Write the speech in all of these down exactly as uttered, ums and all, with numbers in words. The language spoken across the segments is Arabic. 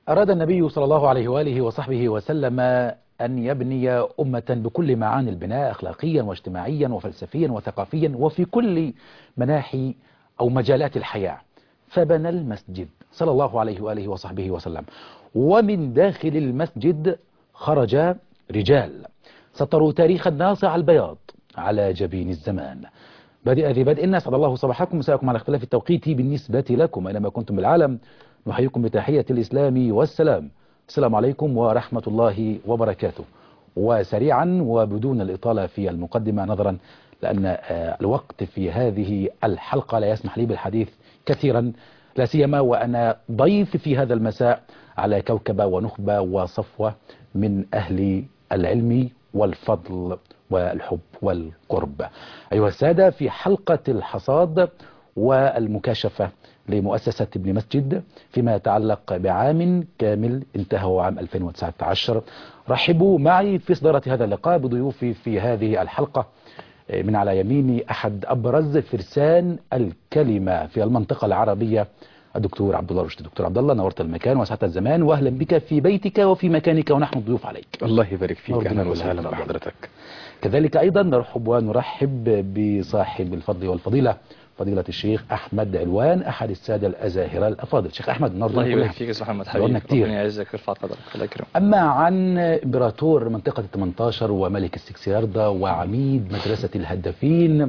أراد النبي صلى الله عليه وآله وصحبه وسلم أن يبني أمة بكل معاني البناء أخلاقيا واجتماعيا وفلسفيا وثقافيا وفي كل مناحي أو مجالات الحياة، فبنى المسجد صلى الله عليه وآله وصحبه وسلم. ومن داخل المسجد خرج رجال سطروا تاريخ الناصع البياض على جبين الزمان. بدأ ذي بدء أسعد الله صباحكم، مساءكم على اختلاف التوقيت بالنسبة لكم أينما كنتم بالعالم. نحييكم بتحية الإسلام والسلام، السلام عليكم ورحمة الله وبركاته. وسريعا وبدون الإطالة في المقدمة، نظرا لأن الوقت في هذه الحلقة لا يسمح لي بالحديث كثيرا، لا سيما وأنا ضيف في هذا المساء على كوكبة ونخبة وصفوة من أهل العلم والفضل والحب والقرب. أيها السادة، في حلقة الحصاد والمكاشفة لمؤسسة ابن مسجد فيما يتعلق بعام كامل انتهى عام ألفين وتسعة عشر، رحبوا معي في صدارة هذا اللقاء بضيوفي في هذه الحلقة. من على يميني أحد أبرز فرسان الكلمة في المنطقة العربية، الدكتور عبد الله رشدي. دكتور عبد الله، نورت المكان وسعة الزمان، واهلا بك في بيتك وفي مكانك ونحن الضيوف عليك. الله يبارك فيك، اهلا وسهلا بحضرتك. كذلك ايضا نرحب ونرحب بصاحب الفضل والفضيلة، فضيلة الشيخ أحمد علوان، أحد السادة الأزاهرة الأفاضل. شيخ أحمد، الله يبارك فيك يا أستاذ محمد حبيبي، ربنا يعزك ويرفع قدرك. الله يكرمك. أما عن إمبراطور منطقة الثمانية عشر وملك السكسياردة وعميد مدرسة الهدافين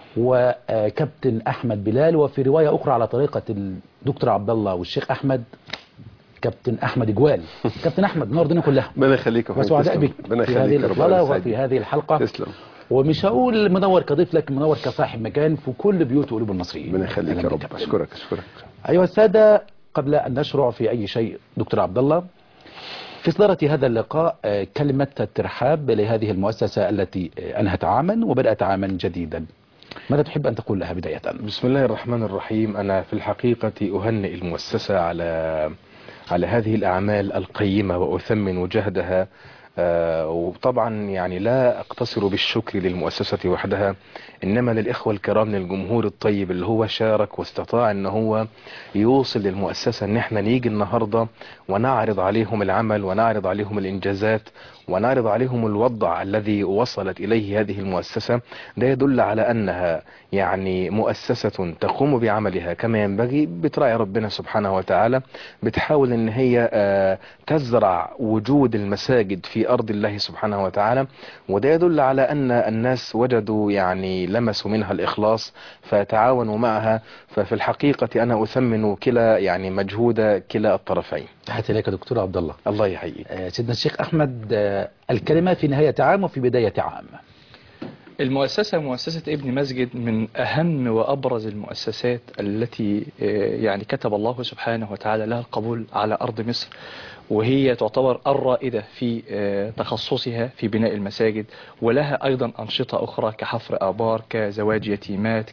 وكابتن أحمد بلال، وفي رواية أخرى على طريقة الدكتور عبد الله والشيخ أحمد كابتن أحمد جوال. كابتن أحمد، نور الدنيا كلها. ربنا يخليك وسعداء بك في هذه الإطلالة وفي هذه الحلقة. تسلم. ومش هقول منور كضيف، لكن منور كصاحب مكان في كل بيوت وقلوب المصريين. ربنا يخليك يا رب. أشكرك أشكرك. أيها السادة، قبل أن نشرع في أي شيء، دكتور عبد الله، في صدارة هذا اللقاء كلمة الترحاب لهذه المؤسسة التي أنهت عاما وبدأت عاما جديدا، ماذا تحب أن تقول لها بداية؟ بسم الله الرحمن الرحيم. أنا في الحقيقة أهنئ المؤسسة على على هذه الأعمال القيمة وأثمن جهدها. آه وطبعا يعني لا أقتصر بالشكر للمؤسسة وحدها، إنما للإخوة الكرام من الجمهور الطيب اللي هو شارك واستطاع إن هو يوصل للمؤسسة إن احنا نيجي النهاردة ونعرض عليهم العمل ونعرض عليهم الإنجازات ونعرض عليهم الوضع الذي وصلت إليه هذه المؤسسة. ده يدل على أنها يعني مؤسسة تقوم بعملها كما ينبغي، بتراعي ربنا سبحانه وتعالى، بتحاول إن هي آه تزرع وجود المساجد في أرض الله سبحانه وتعالى. وده يدل على أن الناس وجدوا يعني لمسوا منها الإخلاص فتعاونوا معها. ففي الحقيقة أنا أثمن كلا يعني مجهود كلا الطرفين. تحياتي لك دكتور عبد الله. الله يحييك. آه سيدنا الشيخ أحمد، آه الكلمة في نهاية عام وفي بداية عام. المؤسسة مؤسسة ابن مسجد من أهم وأبرز المؤسسات التي يعني كتب الله سبحانه وتعالى لها القبول على أرض مصر، وهي تعتبر الرائدة في تخصصها في بناء المساجد، ولها أيضا أنشطة أخرى كحفر آبار، كزواج يتيمات،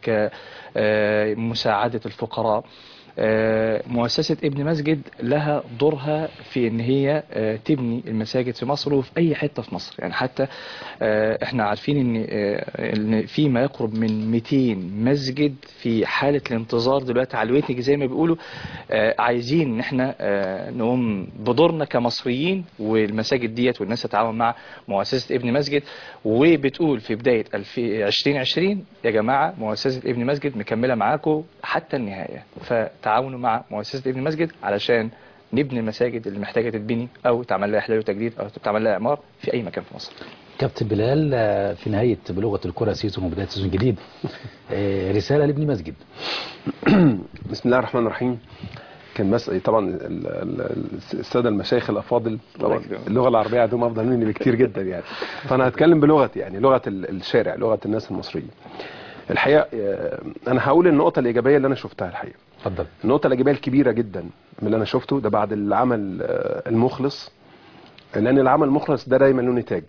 كمساعدة الفقراء. مؤسسة ابن مسجد لها دورها في ان هي تبني المساجد في مصر وفي اي حتة في مصر. يعني حتى احنا عارفين ان في ما يقرب من مئتين مسجد في حالة الانتظار دلوقتي على الويتنج زي ما بيقولوا. عايزين ان احنا نقوم بدورنا كمصريين، والمساجد ديت والناس تتعاون مع مؤسسة ابن مسجد، وبتقول في بداية ألفين وعشرين يا جماعة مؤسسة ابن مسجد مكملة معاكم حتى النهاية، فتعاونوا مع مؤسسة ابن مسجد علشان نبني المساجد اللي محتاجة تتبني أو تعمل لها إحلال وتجديد أو تعمل لها إعمار في أي مكان في مصر. كابتن بلال، في نهاية بلغة الكرة سيزون وبداية سيزون جديد، رسالة لابن مسجد. بسم الله الرحمن الرحيم. كان مسألة طبعا السادة المشايخ الأفاضل، طبعا اللغة العربية عندهم أفضل مني بكتير جدا يعني، فأنا هتكلم بلغتي يعني لغة الشارع، لغة الناس المصريين. الحقيقة أنا هقول النقطة الإيجابية اللي أنا شفتها. الحقيقة اتفضل. النقطة الإيجابية الكبيرة جدا من اللي أنا شفته ده بعد العمل المخلص، لأن العمل المخلص ده دايما له نتاج.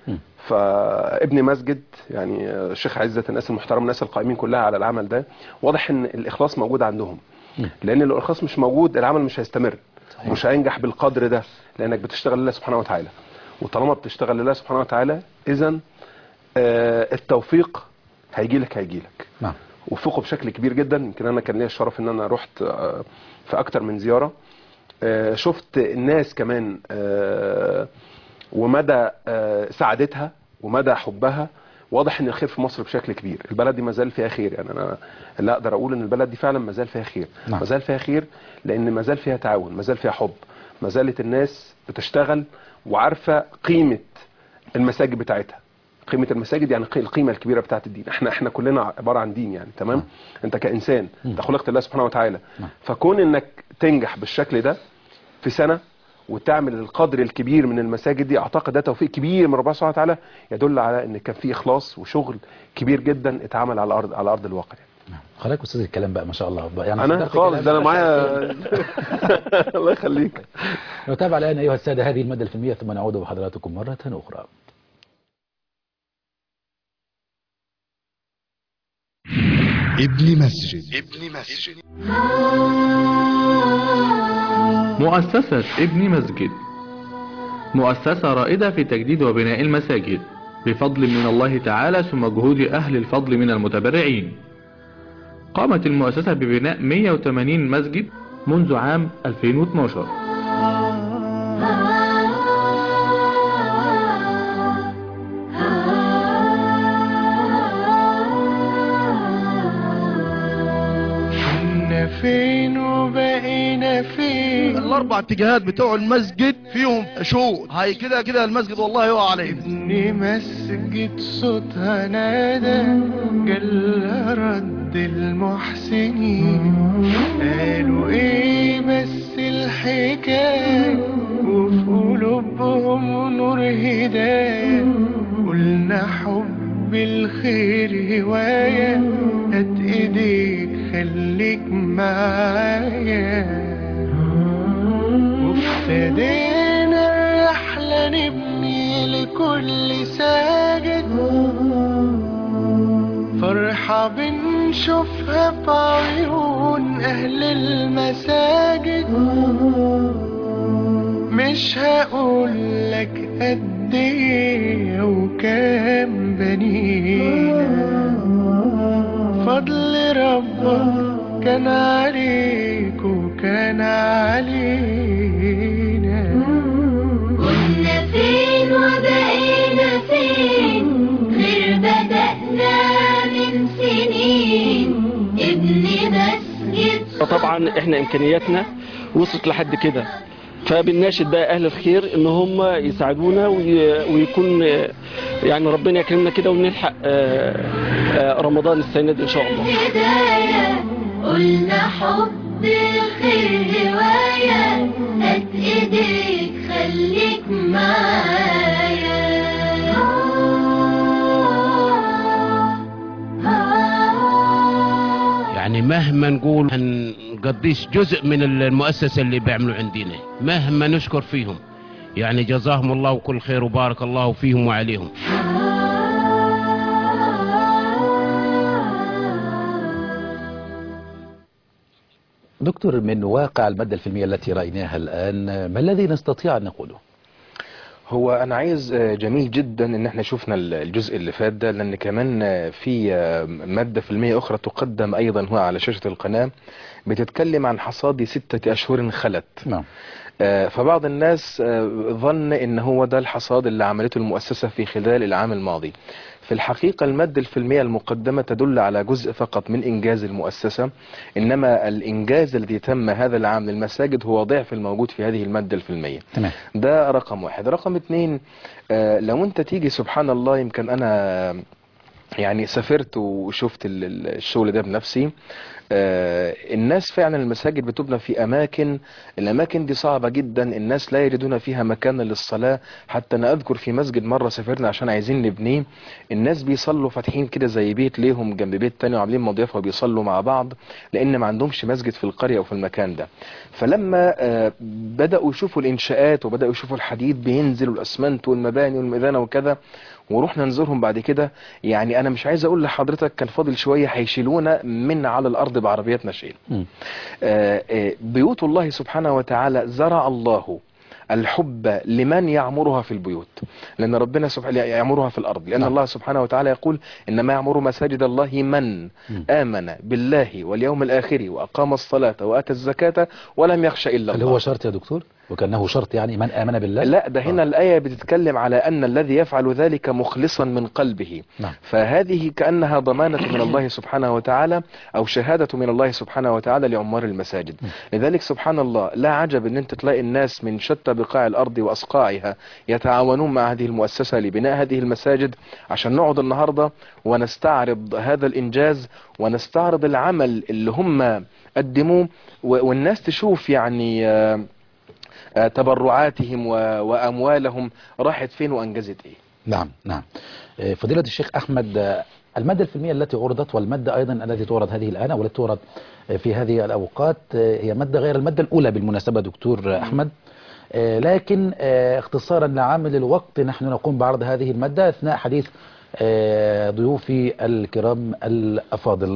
فابن مسجد يعني الشيخ عزت، الناس المحترمة، الناس القائمين كلها على العمل ده، واضح ان الإخلاص موجود عندهم، لأن لو الإخلاص مش موجود العمل مش هيستمر، مش هينجح بالقدر ده، لأنك بتشتغل لله سبحانه وتعالى. وطالما بتشتغل لله سبحانه وتعالى إذن التوفيق هيجي لك هيجي لك نعم. وفقه بشكل كبير جدا. يمكن انا كان ليا الشرف ان انا رحت في اكتر من زياره. آه، شفت الناس كمان آه، ومدى آه، سعادتها ومدى حبها. واضح ان الخير في مصر بشكل كبير. البلد دي ما زال فيها خير، يعني انا لا اقدر اقول ان البلد دي فعلا ما زال فيها خير. نعم. ما زال فيها خير لان ما زال فيها تعاون، ما زال فيها حب، ما زالت الناس بتشتغل وعارفه قيمه المساجد بتاعتها. قيمه المساجد يعني قي- القيمه الكبيره بتاعت الدين. احنا احنا كلنا عباره عن دين يعني، تمام. نعم. انت كانسان انت خلقت الله سبحانه وتعالى. نعم. فكون انك تنجح بالشكل ده في سنه وتعمل القدر الكبير من المساجد دي، اعتقد ده توفيق كبير من ربنا سبحانه وتعالى، يدل على ان كان في اخلاص وشغل كبير جدا اتعمل على ارض على ارض الواقع يعني. نعم. خليك استاذ الكلام بقى ما شاء الله بقى. يعني انا حضرتك خالص كلام- ده انا معايا الله يخليك. نتابع الآن أيها السادة هذه المادة الفيلمية ثم نعود بحضراتكم مرة أخرى. ابن مسجد ابن مسجد مؤسسة ابن مسجد مؤسسة رائدة في تجديد وبناء المساجد بفضل من الله تعالى ثم جهود أهل الفضل من المتبرعين. قامت المؤسسة ببناء مئة وثمانين مسجد منذ عام ألفين واثناشر. كنا فين وبقينا فين؟ الاربع اتجاهات بتوع المسجد فيهم شوط، هاي كده كده المسجد والله يقع عليه. ابن مسجد صوتها نادى جل رد المحسنين. قالوا ايه بس الحكاية وفي قلوبهم نور هداية. قلنا حب الخير هواية، هات ايديك خليك معايا. وابتدينا الرحلة نبني لكل ساجد فرحة بنشوفها بعيون أهل المساجد. مش هقولك قد ايه وكام بنينا، فضل ربك كان عليك وكان علينا. كنا فين وبقينا فين، خير بدأنا من سنين. ابن مسجد طبعا احنا امكانياتنا وصلت لحد كده، فبنناشد بقى اهل الخير ان هم يساعدونا ويكون يعني ربنا يكرمنا كده ونلحق رمضان السنه دي ان شاء الله. هدايا قلنا حب الخير هواية، هات ايديك خليك معايا. يعني مهما نقول هنقديش جزء من المؤسسة اللي بيعملوا عندنا، مهما نشكر فيهم، يعني جزاهم الله كل خير وبارك الله فيهم وعليهم. دكتور، من واقع المادة الفيلمية التي رأيناها الآن ما الذي نستطيع أن نقوله؟ هو انا عايز جميل جدا ان احنا شفنا الجزء اللي فات ده، لان كمان في مادة فيلمية اخرى تقدم ايضا هو على شاشة القناة بتتكلم عن حصاد ستة اشهر خلت. نعم. فبعض الناس ظن ان هو ده الحصاد اللي عملته المؤسسة في خلال العام الماضي. في الحقيقة المادة الفيلمية المقدمة تدل على جزء فقط من إنجاز المؤسسة، إنما الإنجاز الذي تم هذا العام للمساجد هو ضعف الموجود في هذه المادة الفيلمية. تمام. ده رقم واحد. رقم اتنين، آه لو أنت تيجي سبحان الله، يمكن أنا يعني سافرت وشفت الشغل ده بنفسي. آه الناس فعلا المساجد بتبنى في اماكن، الاماكن دي صعبة جدا، الناس لا يجدون فيها مكانا للصلاة. حتى انا اذكر في مسجد مرة سافرنا عشان عايزين نبنيه، الناس بيصلوا فاتحين كده زي بيت ليهم جنب بيت تاني وعاملين مضيافة وبيصلوا مع بعض، لان ما عندهمش مسجد في القرية او في المكان ده. فلما آه بدأوا يشوفوا الانشاءات وبدأوا يشوفوا الحديد بينزل والاسمنت والمباني والميدانة وكذا، ورحنا نزورهم بعد كده، يعني انا مش عايز اقول لحضرتك كان فاضل شوية هيشيلونا من على الارض بعربيات نشيل. آه آه بيوت الله سبحانه وتعالى زرع الله الحب لمن يعمرها في البيوت، لأن ربنا سبحانه يعمرها في الأرض، لأن الله سبحانه وتعالى يقول إنما يعمر مساجد الله من آمن بالله واليوم الآخر وأقام الصلاة وآتى الزكاة ولم يخش إلا الله. اللي هو شرط يا دكتور؟ وكأنه شرط يعني من آمن بالله؟ لا، ده هنا آه. الآية بتتكلم على أن الذي يفعل ذلك مخلصا من قلبه. نعم. فهذه كأنها ضمانة من الله سبحانه وتعالى أو شهادة من الله سبحانه وتعالى لعمار المساجد. م. لذلك سبحان الله لا عجب أن أنت تلاقي الناس من شتى بقاع الأرض وأصقاعها يتعاونون مع هذه المؤسسة لبناء هذه المساجد، عشان نقعد النهاردة ونستعرض هذا الإنجاز ونستعرض العمل اللي هم قدموه، والناس تشوف يعني آه تبرعاتهم وأموالهم راحت فين وأنجزت إيه. نعم نعم. فضيلة الشيخ أحمد، المادة الفيلمية التي عرضت والمادة أيضا التي تعرض هذه الآن والتي تعرض في هذه الأوقات هي مادة غير المادة الأولى بالمناسبة دكتور أحمد، لكن اختصارا لعامل الوقت نحن نقوم بعرض هذه المادة أثناء حديث ضيوفي الكرام الأفاضل.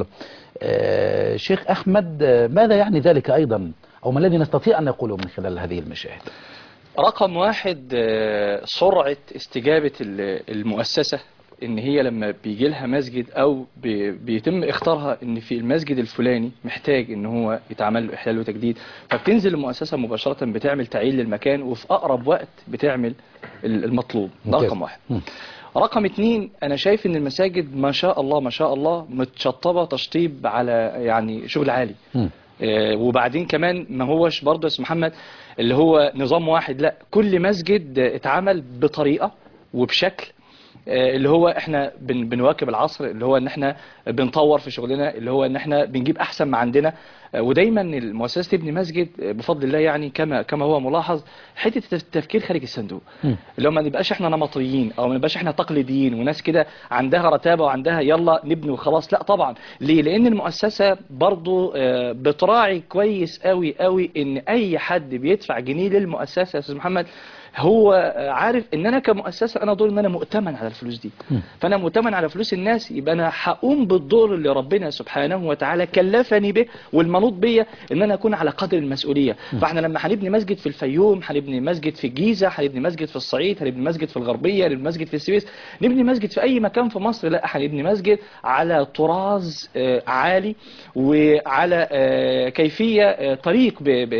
شيخ أحمد، ماذا يعني ذلك أيضا أو ما الذي نستطيع أن نقوله من خلال هذه المشاهد؟ رقم واحد، سرعة استجابة المؤسسة، ان هي لما بيجي لها مسجد او بيتم اختارها ان في المسجد الفلاني محتاج ان هو يتعمل له احلال وتجديد، فبتنزل المؤسسة مباشرة بتعمل تعيين للمكان وفي اقرب وقت بتعمل المطلوب. ده رقم واحد. م. رقم اتنين، انا شايف ان المساجد ما شاء الله ما شاء الله متشطبة تشطيب على يعني شغل عالي. م. وبعدين كمان ما هوش برضه يا استاذ محمد اللي هو نظام واحد، لا، كل مسجد اتعمل بطريقة وبشكل اللي هو احنا بن بنواكب العصر، اللي هو ان احنا بنطور في شغلنا، اللي هو ان احنا بنجيب احسن ما عندنا. ودايما المؤسسة تبني مسجد بفضل الله يعني كما كما هو ملاحظ حته التفكير خارج الصندوق، اللي هو ما نبقاش احنا نمطيين او ما نبقاش احنا تقليديين وناس كده عندها رتابه وعندها يلا نبني وخلاص. لا طبعا. ليه؟ لان المؤسسه برضو بتراعي كويس قوي قوي ان اي حد بيدفع جنيه للمؤسسه يا استاذ محمد هو عارف ان انا كمؤسسه انا دور ان انا مؤتمن على الفلوس دي، فانا مؤتمن على فلوس الناس، يبقى انا هقوم بالدور اللي ربنا سبحانه وتعالى كلفني به والمنوط بيا ان انا اكون على قدر المسؤوليه. فاحنا لما هنبني مسجد في الفيوم، هنبني مسجد في الجيزه، هنبني مسجد في الصعيد، هنبني مسجد في الغربيه، هنبني مسجد في السويس، نبني مسجد في اي مكان في مصر، لا هنبني مسجد على طراز عالي وعلى كيفيه طريق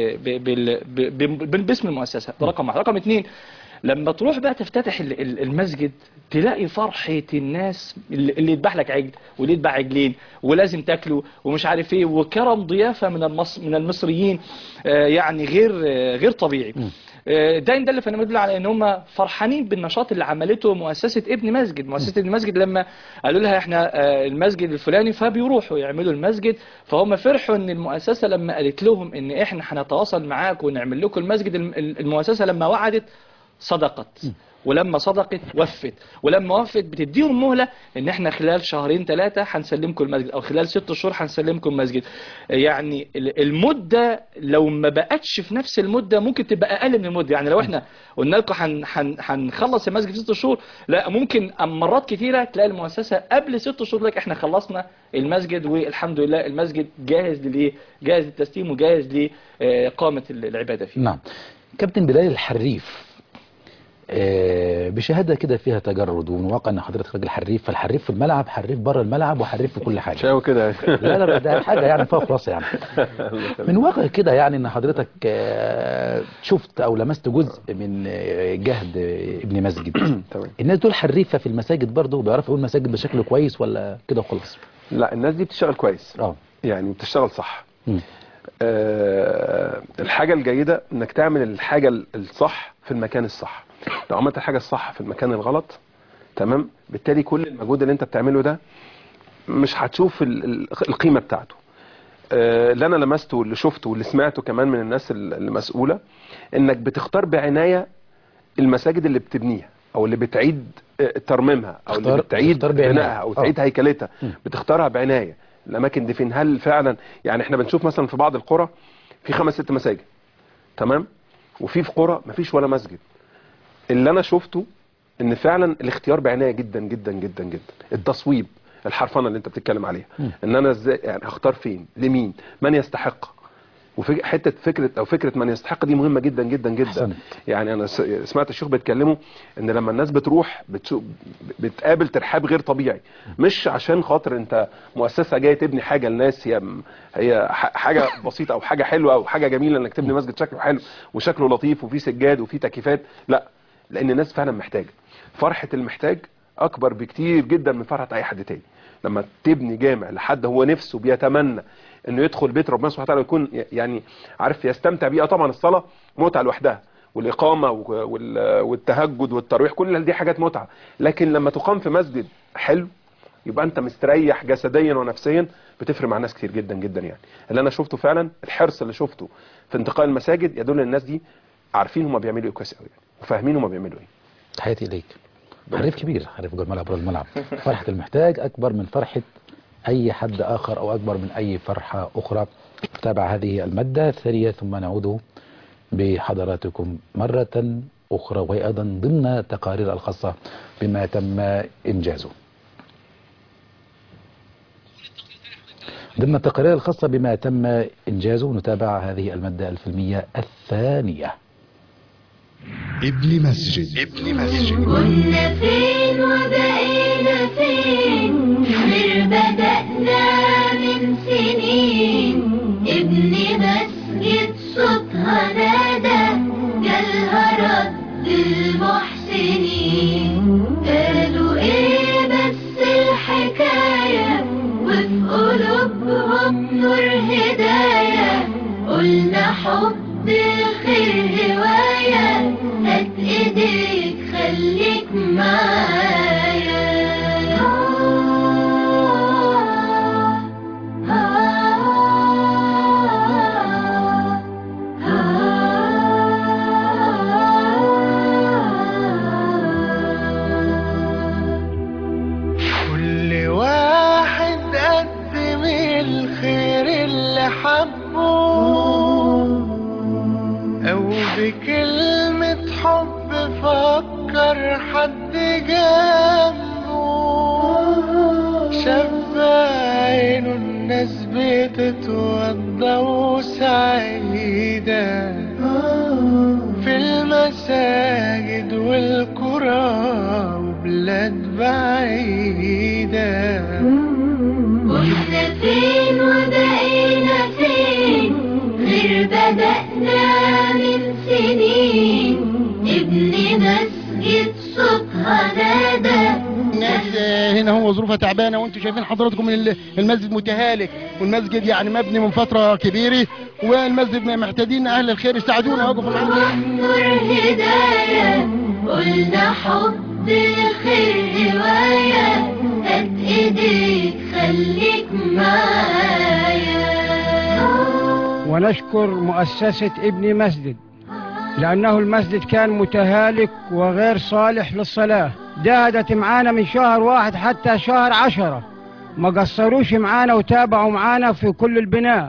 باسم المؤسسه. ده رقم واحد. رقم اثنين، لما تروح بقى تفتتح المسجد تلاقي فرحة الناس اللي يذبح لك عجل واللي يذبح عجلين ولازم تاكله ومش عارف ايه، وكرم ضيافة من المص من المصريين يعني غير غير طبيعي. ده ان دل فانا مدل على ان هم فرحانين بالنشاط اللي عملته مؤسسة ابن مسجد. مؤسسة ابن مسجد لما قالوا لها احنا المسجد الفلاني فبيروحوا يعملوا المسجد، فهم فرحوا ان المؤسسة لما قالت لهم ان احنا هنتواصل معاكم ونعمل لكم المسجد، المؤسسة لما وعدت صدقت، ولما صدقت وفت، ولما وفت بتديهم مهلة ان احنا خلال شهرين ثلاثة هنسلمكم المسجد او خلال ست شهور هنسلمكم المسجد. يعني المدة لو ما بقتش في نفس المدة ممكن تبقى اقل من المدة. يعني لو احنا قلنا لكم هنخلص المسجد في ست شهور، لا ممكن مرات كتيرة تلاقي المؤسسة قبل ست شهور لك احنا خلصنا المسجد والحمد لله المسجد جاهز للايه؟ جاهز للتسليم وجاهز لإقامة العبادة فيه. نعم. كابتن بلال الحريف، آه بشهادة كده فيها تجرد، ومن واقع ان حضرتك راجل حريف، فالحريف في الملعب حريف بره الملعب وحريف في كل حاجة. شاو كده. لا لا ده حاجة يعني فوق راسي يعني. من واقع كده يعني ان حضرتك آه شفت او لمست جزء من جهد ابن مسجد. الناس دول حريفة في المساجد برضه وبيعرفوا يقول مساجد بشكل كويس ولا كده وخلاص؟ لا، الناس دي بتشتغل كويس. اه يعني بتشتغل صح. آه الحاجة الجيدة انك تعمل الحاجة الصح في المكان الصح. لو عملت الحاجة الصح في المكان الغلط تمام، بالتالي كل المجهود اللي انت بتعمله ده مش هتشوف القيمة بتاعته. آه اللي انا لمسته واللي شفته واللي سمعته كمان من الناس المسؤولة انك بتختار بعناية المساجد اللي بتبنيها او اللي بتعيد ترميمها او اللي بتعيد بنائها او تعيد هيكلتها، بتختارها بعناية. الاماكن دي فين؟ هل فعلا يعني احنا بنشوف مثلا في بعض القرى في خمس ست مساجد تمام، وفي في قرى مفيش ولا مسجد. اللي انا شفته ان فعلا الاختيار بعناية جدا جدا جدا جدا، التصويب، الحرفنه اللي انت بتتكلم عليها، ان انا ازاي يعني اختار فين، لمين، من يستحق. وفي حته فكره او فكره من يستحق دي مهمه جدا جدا جدا. حسن. يعني انا سمعت الشيوخ بيتكلموا ان لما الناس بتروح بتسوق بتقابل ترحاب غير طبيعي، مش عشان خاطر انت مؤسسه جايه تبني حاجه للناس، هي هي حاجه بسيطه او حاجه حلوه او حاجه جميله انك تبني مسجد شكله حلو وشكله لطيف وفيه سجاد وفيه تكييفات، لا، لان الناس فعلا محتاجه. فرحه المحتاج اكبر بكتير جدا من فرحه اي حد تاني. لما تبني جامع لحد هو نفسه بيتمنى انه يدخل بيت ربنا سبحانه وتعالى ويكون يعني عارف يستمتع بيها. طبعا الصلاه متعه لوحدها، والاقامه والتهجد والتراويح كل دي حاجات متعه، لكن لما تقام في مسجد حلو يبقى انت مستريح جسديا ونفسيا، بتفرق مع ناس كتير جدا جدا. يعني اللي انا شفته فعلا، الحرص اللي شفته في انتقاء المساجد يدل ان الناس دي عارفين هم بيعملوا ايه كويس قوي يعني، وفاهمين هم بيعملوا ايه. تحياتي اليك. حريف كبير، حريف جوه الملعب بره الملعب. فرحه المحتاج اكبر من فرحه اي حد اخر او اكبر من اي فرحه اخرى. نتابع هذه الماده الثانيه ثم نعود بحضراتكم مره اخرى، وهي ايضا ضمن تقارير الخاصه بما تم انجازه. ضمن التقارير الخاصه بما تم انجازه نتابع هذه الماده الفيلميه الثانيه. ابن مسجد ابن مسجد. كنا فين وبقينا فين، غير بدأنا من سنين. ابن مسجد صوتها نادى، جالها رد المحسنين. قالوا ايه بس الحكاية، وفي قلوبهم نور هداية. قلنا حب الخير هواية، هات ايديك خليك معايا. كل واحد قدم الخير اللي حبه، أو بكلمة حب فكر حد جنبه. شاف عينه الناس بتتوضى وسعيدة، في المساجد والقرى وبلاد بعيدة. كنا فين وبقينا فين، غير بدأنا من سنين. ابن مسجد صوتها نادى. الناس هنا هو ظروفها تعبانه، وانتم شايفين حضراتكم المسجد متهالك، والمسجد يعني مبني من فتره كبيره، والمسجد محتاجين اهل الخير يساعدونا ويقفوا معانا. نور هدايه، قلنا حب الخير هوايه. هات ايديك خليك معايا. ونشكر مؤسسة ابن مسجد لأنه المسجد كان متهالك وغير صالح للصلاة. جاهدت معانا من شهر واحد حتى شهر عشرة، ما قصروش معانا وتابعوا معانا في كل البناء.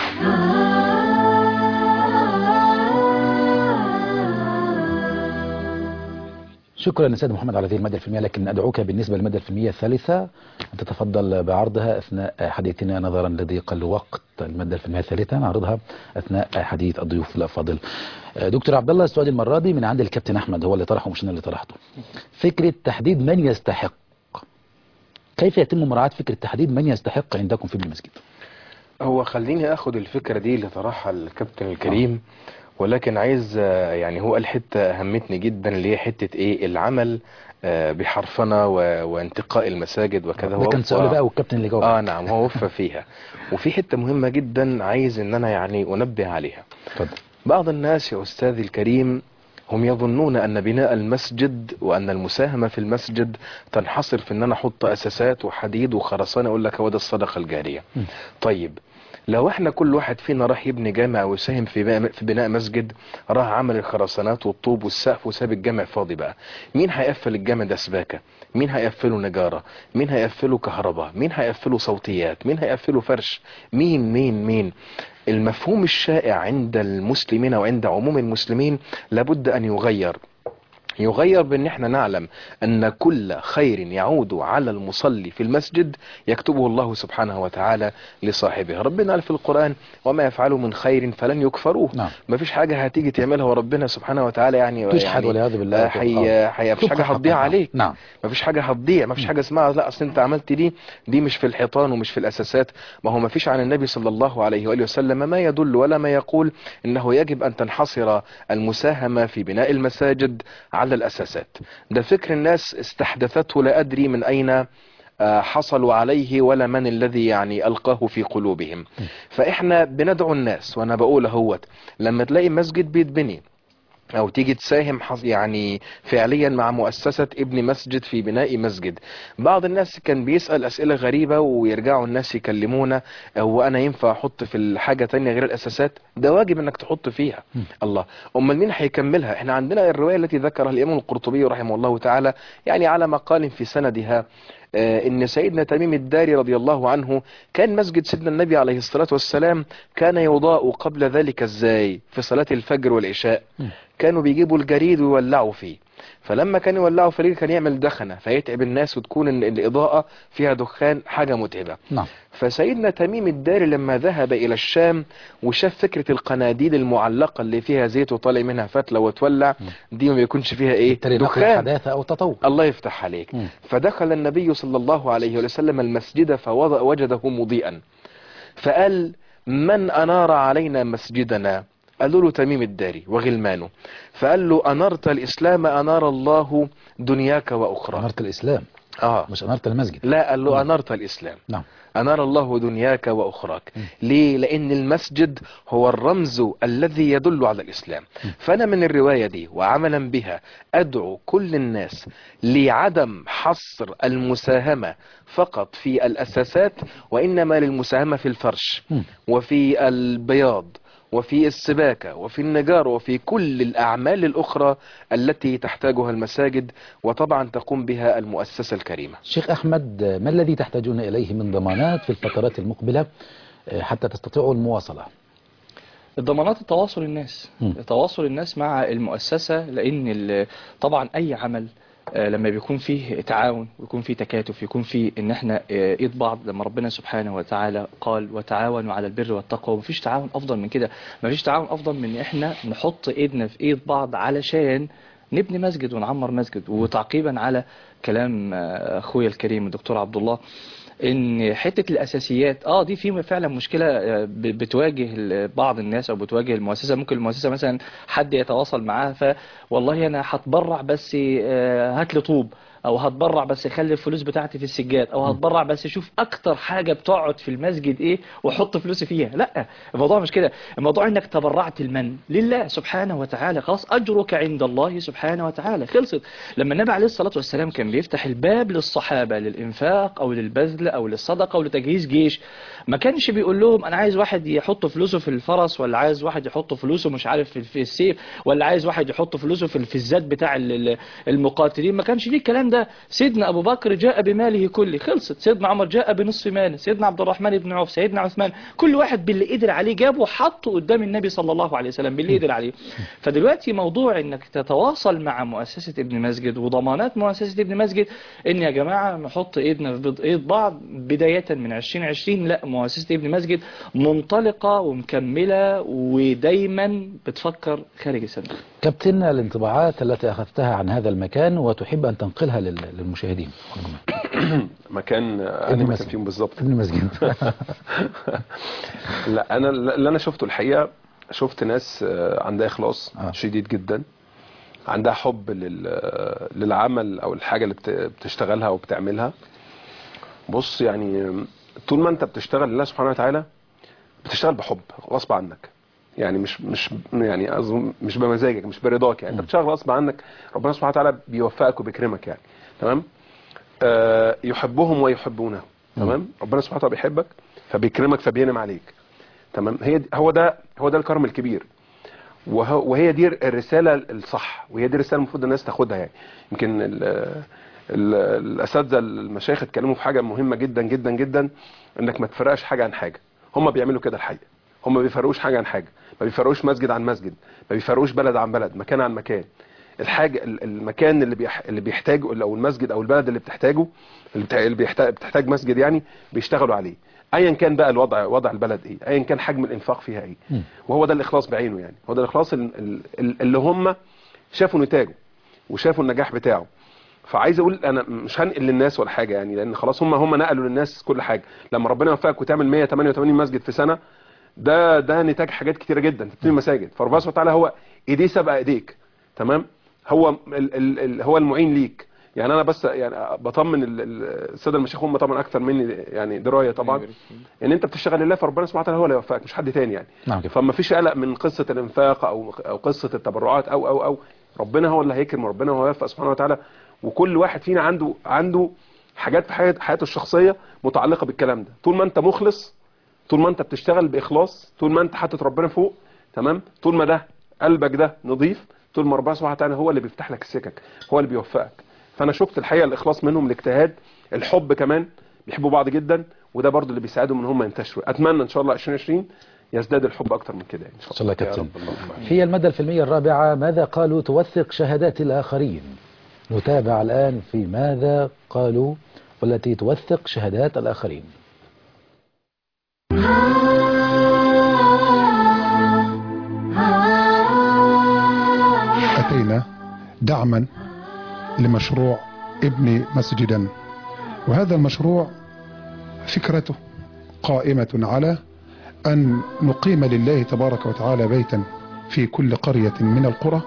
شكرا لسيد محمد على هذه المادة الفيلمية، لكن أدعوك بالنسبة للمادة الفيلمية الثالثة أن تتفضل بعرضها أثناء حديثنا نظرا لضيق الوقت. المادة الفيلمية الثالثة نعرضها أثناء حديث الضيوف الأفاضل. دكتور عبد الله، السؤال المرة دي من عند الكابتن أحمد، هو اللي طرحه مش أنا اللي طرحته. فكرة تحديد من يستحق، كيف يتم مراعاة فكرة تحديد من يستحق عندكم في ابن مسجد؟ هو خليني أخذ الفكرة دي اللي طرحها الكابتن الكريم، ولكن عايز يعني هو قال حته اهمتني جدا اللي هي حته ايه العمل بحرفنه وانتقاء المساجد وكذا. ده كان سؤال بقى والكابتن اللي جاوب. اه نعم، هو وفى فيها. وفي حته مهمه جدا عايز ان انا يعني انبه عليها. اتفضل. بعض الناس يا استاذي الكريم هم يظنون ان بناء المسجد وان المساهمه في المسجد تنحصر في ان انا احط اساسات وحديد وخرسانه اقول لك هو ده الصدقه الجاريه. م. طيب لو احنا كل واحد فينا راح يبني جامع ويساهم في في بناء مسجد، راح عمل الخرسانات والطوب والسقف وساب الجامع فاضي، بقى مين هيقفل الجامع ده سباكه؟ مين هيقفله نجاره؟ مين هيقفله كهرباء؟ مين هيقفله صوتيات؟ مين هيقفله فرش؟ مين مين مين المفهوم الشائع عند المسلمين وعند عموم المسلمين لابد ان يغير. يغير بان احنا نعلم ان كل خير يعود على المصلي في المسجد يكتبه الله سبحانه وتعالى لصاحبه. ربنا قال في القرآن وما يفعلوا من خير فلن يكفروه. نعم. ما فيش حاجة هتيجي تعملها وربنا سبحانه وتعالى يعني تشحد يعني والعياذ بالله. حي حي مفيش حاجة هتضيع عليك. نعم. مفيش حاجة هتضيع، مفيش حاجة اسمها لا اصل انت عملت دي دي مش في الحيطان ومش في الاساسات. ما هو مفيش عن النبي صلى الله عليه واله وسلم ما يدل ولا ما يقول انه يجب ان تنحصر المساهمة في بناء المساجد على الاساسات. ده فكر الناس استحدثته لا ادري من اين حصلوا عليه ولا من الذي يعني ألقاه في قلوبهم. فإحنا بندعو الناس، وأنا بقول اهوت لما تلاقي مسجد بيتبني او تيجي تساهم يعني فعليا مع مؤسسة ابن مسجد في بناء مسجد، بعض الناس كان بيسأل اسئلة غريبة ويرجعوا الناس يكلمونا هو انا ينفع احط في الحاجة تانية غير الاساسات؟ ده واجب انك تحط فيها. م. الله، امال مين هيكملها؟ احنا عندنا الرواية التي ذكرها الامام القرطبي رحمه الله تعالى يعني على مقال في سندها ان سيدنا تميم الداري رضي الله عنه كان مسجد سيدنا النبي عليه الصلاة والسلام كان يضاء قبل ذلك ازاي؟ في صلاة الفجر والعشاء كانوا بيجيبوا الجريد ويولعوا فيه، فلما كانوا يولعوا فيه كان يعمل دخنة فيتعب الناس وتكون الإضاءة فيها دخان حاجة متعبة. نعم. فسيدنا تميم الداري لما ذهب إلى الشام وشاف فكرة القناديل المعلقة اللي فيها زيت وطالع منها فتلة وتولع دي ما بيكونش فيها ايه؟ دخان، حداثة أو تطور. الله يفتح عليك. م. فدخل النبي صلى الله عليه وسلم المسجد فوجده مضيئا فقال من أنار علينا مسجدنا؟ قالوا له تميم الداري وغلمانه، فقال له أنرت الإسلام أنار الله دنياك وأخرى. أنرت الإسلام آه مش أنرت المسجد. لا، قال له أنرت الإسلام. نعم. أنار الله دنياك وأخراك. م. ليه؟ لأن المسجد هو الرمز الذي يدل على الإسلام. م. فأنا من الرواية دي وعملا بها أدعو كل الناس لعدم حصر المساهمة فقط في الأساسات، وإنما للمساهمة في الفرش م. وفي البياض وفي السباكة وفي النجار وفي كل الأعمال الأخرى التي تحتاجها المساجد وطبعا تقوم بها المؤسسة الكريمة. شيخ أحمد، ما الذي تحتاجون إليه من ضمانات في الفترات المقبلة حتى تستطيعوا المواصلة؟ الضمانات التواصل الناس م. تواصل الناس مع المؤسسة، لأن طبعا أي عمل لما بيكون فيه تعاون ويكون فيه تكاتف يكون فيه ان احنا ايد بعض، لما ربنا سبحانه وتعالى قال وتعاونوا على البر والتقوى، ومفيش تعاون افضل من كده. مفيش تعاون افضل من ان احنا نحط ايدنا في ايد بعض علشان نبني مسجد ونعمر مسجد. وتعقيبا على كلام اخويا الكريم الدكتور عبد الله ان حتة الاساسيات اه دي في فعلا مشكلة بتواجه بعض الناس او بتواجه المؤسسة. ممكن المؤسسة مثلا حد يتواصل معاها فوالله انا هتبرع بس هات لي طوب، او هتبرع بس خلي الفلوس بتاعتي في السجاد، او هتبرع بس شوف اكتر حاجة بتقعد في المسجد ايه وحط فلوسي فيها. لا، الموضوع مش كده. الموضوع انك تبرعت المن لله سبحانه وتعالى، خلاص اجرك عند الله سبحانه وتعالى، خلصت. لما النبي عليه الصلاة والسلام كان بيفتح الباب للصحابة للانفاق او للبذل او للصدقة او لتجهيز جيش، ما كانش بيقول لهم انا عايز واحد يحط فلوسه في الفرس، ولا عايز واحد يحط فلوسه مش عارف في السيف، ولا عايز واحد يحط فلوسه في الفزات بتاع المقاتلين. ما كانش ليه الكلام ده. سيدنا أبو بكر جاء بماله كله، خلصت. سيدنا عمر جاء بنصف ماله، سيدنا عبد الرحمن بن عوف، سيدنا عثمان، كل واحد باللي قدر عليه جابه وحطه قدام النبي صلى الله عليه وسلم باللي قدر عليه. فدلوقتي موضوع انك تتواصل مع مؤسسة ابن مسجد وضمانات مؤسسة ابن مسجد ان يا جماعة نحط ايدنا في ايد بعض بداية من عشرين عشرين. لا، مؤسسة ابن مسجد منطلقة ومكملة ودايما بتفكر خارج الصندوق. كابتن، الانطباعات التي أخذتها عن هذا المكان وتحب أن تنقلها للمشاهدين. مكان أنا مكان فيهم بالظبط ابن مسجد. لا، أنا اللي أنا شفته الحقيقة شفت ناس عندها إخلاص آه. شديد جدا، عندها حب للعمل أو الحاجة اللي بتشتغلها وبتعملها. بص يعني طول ما أنت بتشتغل لله سبحانه وتعالى بتشتغل بحب غصب عنك، يعني مش مش يعني أظن مش بمزاجك مش برضاك، يعني انت بتشتغل غصب عنك، ربنا سبحانه وتعالى بيوفقك وبيكرمك يعني. تمام. آه يحبهم ويحبونه. تمام. ربنا سبحانه وتعالى بيحبك فبيكرمك فبينعم عليك. تمام. هي هو ده هو ده الكرم الكبير، وهي دي الرساله الصح، وهي دي الرساله المفروض الناس تاخدها. يعني يمكن الاساتذه المشايخ اتكلموا في حاجه مهمه جدا جدا جدا، انك ما تفرقش حاجه عن حاجه. هم بيعملوا كده الحقيقه، هم ما بيفرقوش حاجه عن حاجه، ما بيفرقوش مسجد عن مسجد، ما بيفرقوش بلد عن بلد، مكان عن مكان. الحاجه المكان اللي بيح اللي بيحتاجه، او المسجد او البلد اللي بتحتاجه، اللي بيحتاج بتحتاج مسجد يعني، بيشتغلوا عليه ايا كان بقى الوضع، وضع البلد ايه، ايا كان حجم الانفاق فيها ايه. وهو ده الاخلاص بعينه يعني، هو ده الاخلاص اللي هم شافوا نتاجه وشافوا النجاح بتاعه. فعايز اقول انا مش هنقل للناس ولا حاجه يعني، لان خلاص هم هم نقلوا للناس كل حاجه. لما ربنا يوفقك وتعمل مية وتمانية وتمانين مسجد في سنه، ده ده نتاج حاجات كتيره جدا، تبني مساجد. فربنا سبحانه وتعالى هو ايديه سابقه ايديك، تمام؟ هو ال ال ال هو المعين ليك يعني. انا بس يعني بطمن الساده المشايخ، هم طبعا اكثر مني يعني درايه طبعا، ان يعني انت بتشتغل لله، فربنا سبحانه وتعالى هو اللي يوفقك مش حد تاني يعني. نعم. فما فيش قلق من قصه الانفاق او او قصه التبرعات او او او ربنا هو اللي هيكرم، وربنا هو يوفق سبحانه وتعالى. وكل واحد فينا عنده عنده حاجات في حياته حياته الشخصيه متعلقه بالكلام ده. طول ما انت مخلص، طول ما انت بتشتغل باخلاص، طول ما انت حاطط ربنا فوق، تمام، طول ما ده قلبك ده نظيف، طول ما ربنا سبحانه وتعالى هو اللي بيفتح لك السكك، هو اللي بيوفقك. فانا شفت الحقيقه الاخلاص منهم، الاجتهاد، الحب كمان، بيحبوا بعض جدا، وده برضو اللي بيساعدهم ان هم ينتشروا. اتمنى ان شاء الله ألفين وعشرين يزداد الحب اكتر من كده ان شاء الله. ان شاء الله كابتن. في المادة الفيلمية الرابعة، ماذا قالوا توثق شهادات الآخرين. نتابع الآن في ماذا قالوا والتي توثق شهادات الآخرين. أتينا دعما لمشروع ابن مسجدا، وهذا المشروع فكرته قائمة على أن نقيم لله تبارك وتعالى بيتا في كل قرية من القرى،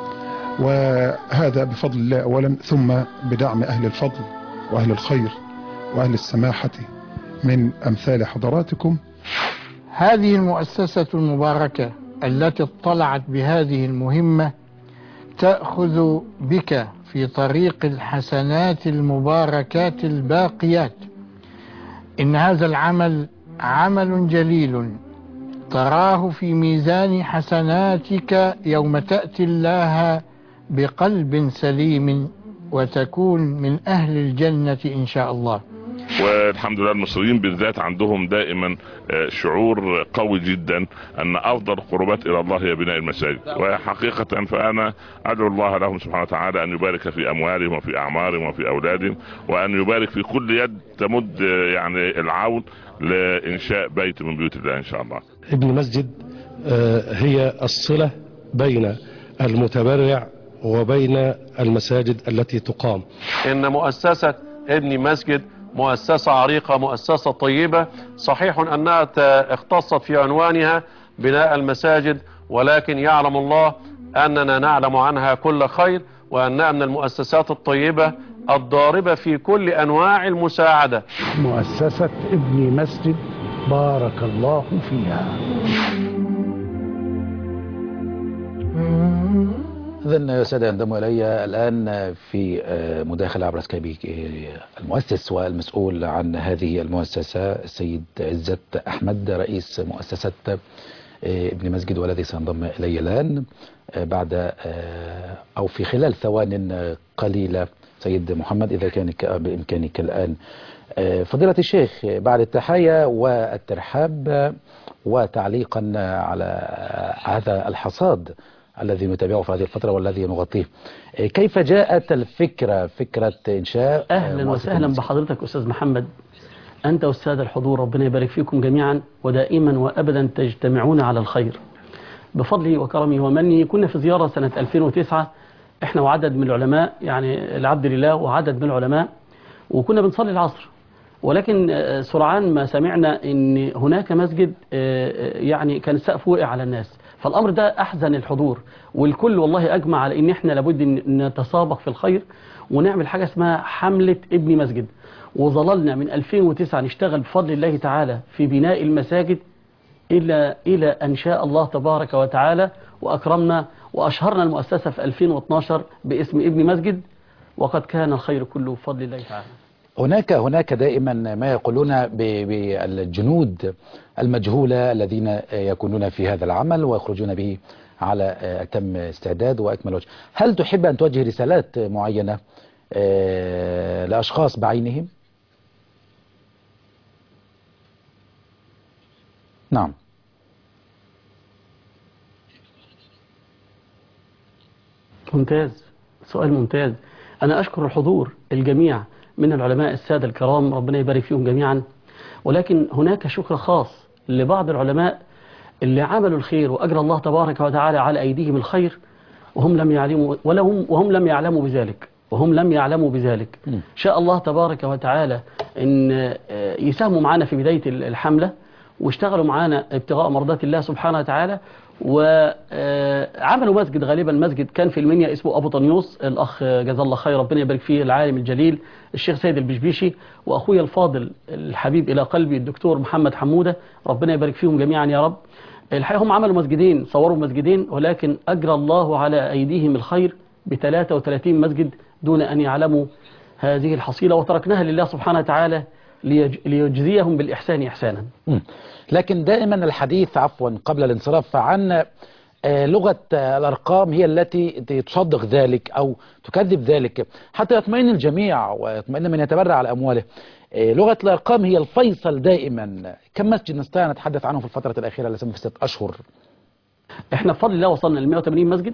وهذا بفضل الله أولا، ثم بدعم أهل الفضل وأهل الخير وأهل السماحة من أمثال حضراتكم. هذه المؤسسة المباركة التي اطلعت بهذه المهمة تأخذ بك في طريق الحسنات المباركات الباقيات. إن هذا العمل عمل جليل تراه في ميزان حسناتك يوم تأتي الله بقلب سليم وتكون من أهل الجنة إن شاء الله. والحمد لله المصريين بالذات عندهم دائما شعور قوي جدا ان افضل القربات الى الله هي بناء المساجد، وحقيقة فانا ادعو الله لهم سبحانه وتعالى ان يبارك في اموالهم وفي اعمارهم وفي اولادهم، وان يبارك في كل يد تمد يعني العون لانشاء بيت من بيوت الله ان شاء الله. ابن مسجد هي الصلة بين المتبرع وبين المساجد التي تقام. ان مؤسسة ابن مسجد مؤسسة عريقة، مؤسسة طيبة. صحيح أنها اختصت في عنوانها بناء المساجد، ولكن يعلم الله أننا نعلم عنها كل خير، وأنها من المؤسسات الطيبة الضاربة في كل أنواع المساعدة. مؤسسة ابن مسجد بارك الله فيها. إذن يا سادة ينضم إلي الآن في مداخلة عبر سكايب المؤسس والمسؤول عن هذه المؤسسة السيد عزت أحمد، رئيس مؤسسة ابن مسجد، والذي سينضم إلي الآن بعد أو في خلال ثوان قليلة. سيد محمد، إذا كان بإمكانك الآن. فضيلة الشيخ، بعد التحية والترحاب وتعليقا على هذا الحصاد الذي نتابعه في هذه الفترة والذي نغطيه، كيف جاءت الفكرة، فكرة إنشاء؟ أهلا وسهلا بحضرتك أستاذ محمد، أنت والسادة الحضور، ربنا يبارك فيكم جميعا، ودائما وأبدا تجتمعون على الخير بفضله وكرمه ومنه. كنا في زيارة سنة ألفين وتسعة احنا وعدد من العلماء، يعني العبد لله وعدد من العلماء، وكنا بنصلي العصر، ولكن سرعان ما سمعنا ان هناك مسجد يعني كان السقف وقع على الناس، فالامر ده احزن الحضور، والكل والله اجمع على ان احنا لابد ان نتسابق في الخير ونعمل حاجة اسمها حملة ابن مسجد. وظللنا من ألفين وتسعة نشتغل بفضل الله تعالى في بناء المساجد إلى إلى أن شاء الله تبارك وتعالى وأكرمنا وأشهرنا المؤسسة في ألفين واثناشر باسم ابن مسجد، وقد كان الخير كله بفضل الله تعالى. هناك هناك دائما ما يقولون بالجنود المجهولة الذين يكونون في هذا العمل ويخرجون به على أتم استعداد وأكمل وجه. هل تحب أن توجه رسالات معينة لأشخاص بعينهم؟ نعم. ممتاز، سؤال ممتاز. أنا أشكر الحضور الجميع من العلماء السادة الكرام، ربنا يبارك فيهم جميعا، ولكن هناك شكر خاص لبعض العلماء اللي عملوا الخير وأجرى الله تبارك وتعالى على أيديهم الخير وهم لم يعلموا ولهم وهم لم يعلموا بذلك وهم لم يعلموا بذلك م. شاء الله تبارك وتعالى أن يساهموا معنا في بداية الحملة واشتغلوا معنا ابتغاء مرضات الله سبحانه وتعالى، وعملوا مسجد، غالبا مسجد كان في المنيا اسمه أبو طنيوس. الأخ جزاه الله خير ربنا يبارك فيه العالم الجليل الشيخ سيد البشبيشي، وأخويا الفاضل الحبيب إلى قلبي الدكتور محمد حمودة، ربنا يبارك فيهم جميعا يا رب. الحقيقة هم عملوا مسجدين، صوروا مسجدين، ولكن أجرى الله على أيديهم الخير ب ثلاثة وثلاثين مسجد دون أن يعلموا هذه الحصيلة، وتركناها لله سبحانه وتعالى ليجزيهم بالإحسان إحسانا. لكن دائما الحديث عفوا قبل الانصراف عن لغة الأرقام هي التي تصدق ذلك أو تكذب ذلك حتى يطمئن الجميع ويطمئن من يتبرع على أمواله. لغة الأرقام هي الفيصل دائما. كم مسجد نستطيع نتحدث عنه في الفترة الأخيرة لسه في ست أشهر؟ احنا بفضل الله وصلنا ل مئة وثمانين مسجد،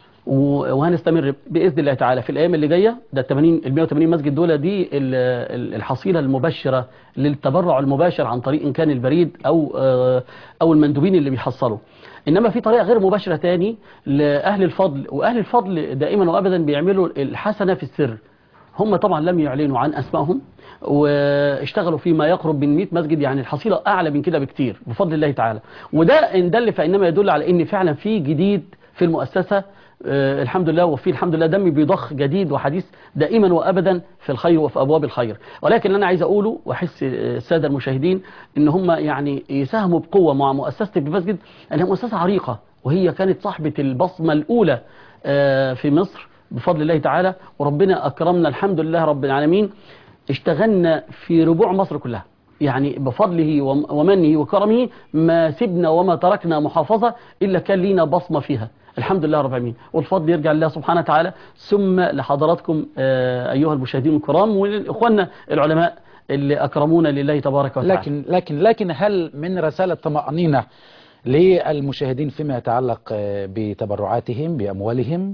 وهنستمر بإذن الله تعالى في الأيام اللي جاية. ده ال مئة وثمانين مسجد دول دي الحصيلة المبشرة للتبرع المباشر عن طريق إن كان البريد أو أو المندوبين اللي بيحصلوا. إنما في طريقة غير مباشرة تاني لأهل الفضل، وأهل الفضل دائما وأبدا بيعملوا الحسنة في السر. هم طبعا لم يعلنوا عن أسمائهم واشتغلوا فيما يقرب من مئة مسجد، يعني الحصيلة أعلى من كده بكتير بفضل الله تعالى. وده إن دل فإنما يدل على إن فعلا في جديد في المؤسسة آه الحمد لله، وفي الحمد لله دم بيضخ جديد وحديث دائما وأبدا في الخير وفي أبواب الخير. ولكن أنا عايز أقوله وأحس السادة المشاهدين إن هم يعني يساهموا بقوة مع مؤسسة ابن مسجد، أنها مؤسسة عريقة وهي كانت صاحبة البصمة الأولى آه في مصر بفضل الله تعالى، وربنا أكرمنا الحمد لله رب العالمين. اشتغلنا في ربوع مصر كلها، يعني بفضله ومنه وكرمه ما سبنا وما تركنا محافظة إلا كان لينا بصمة فيها الحمد لله رب العالمين، والفضل يرجع لله سبحانه وتعالى. ثم لحضراتكم أيها المشاهدين الكرام ولإخواننا العلماء اللي أكرمونا لله تبارك وتعالى. لكن لكن لكن هل من رسالة طمأنينة للمشاهدين فيما يتعلق بتبرعاتهم بأموالهم؟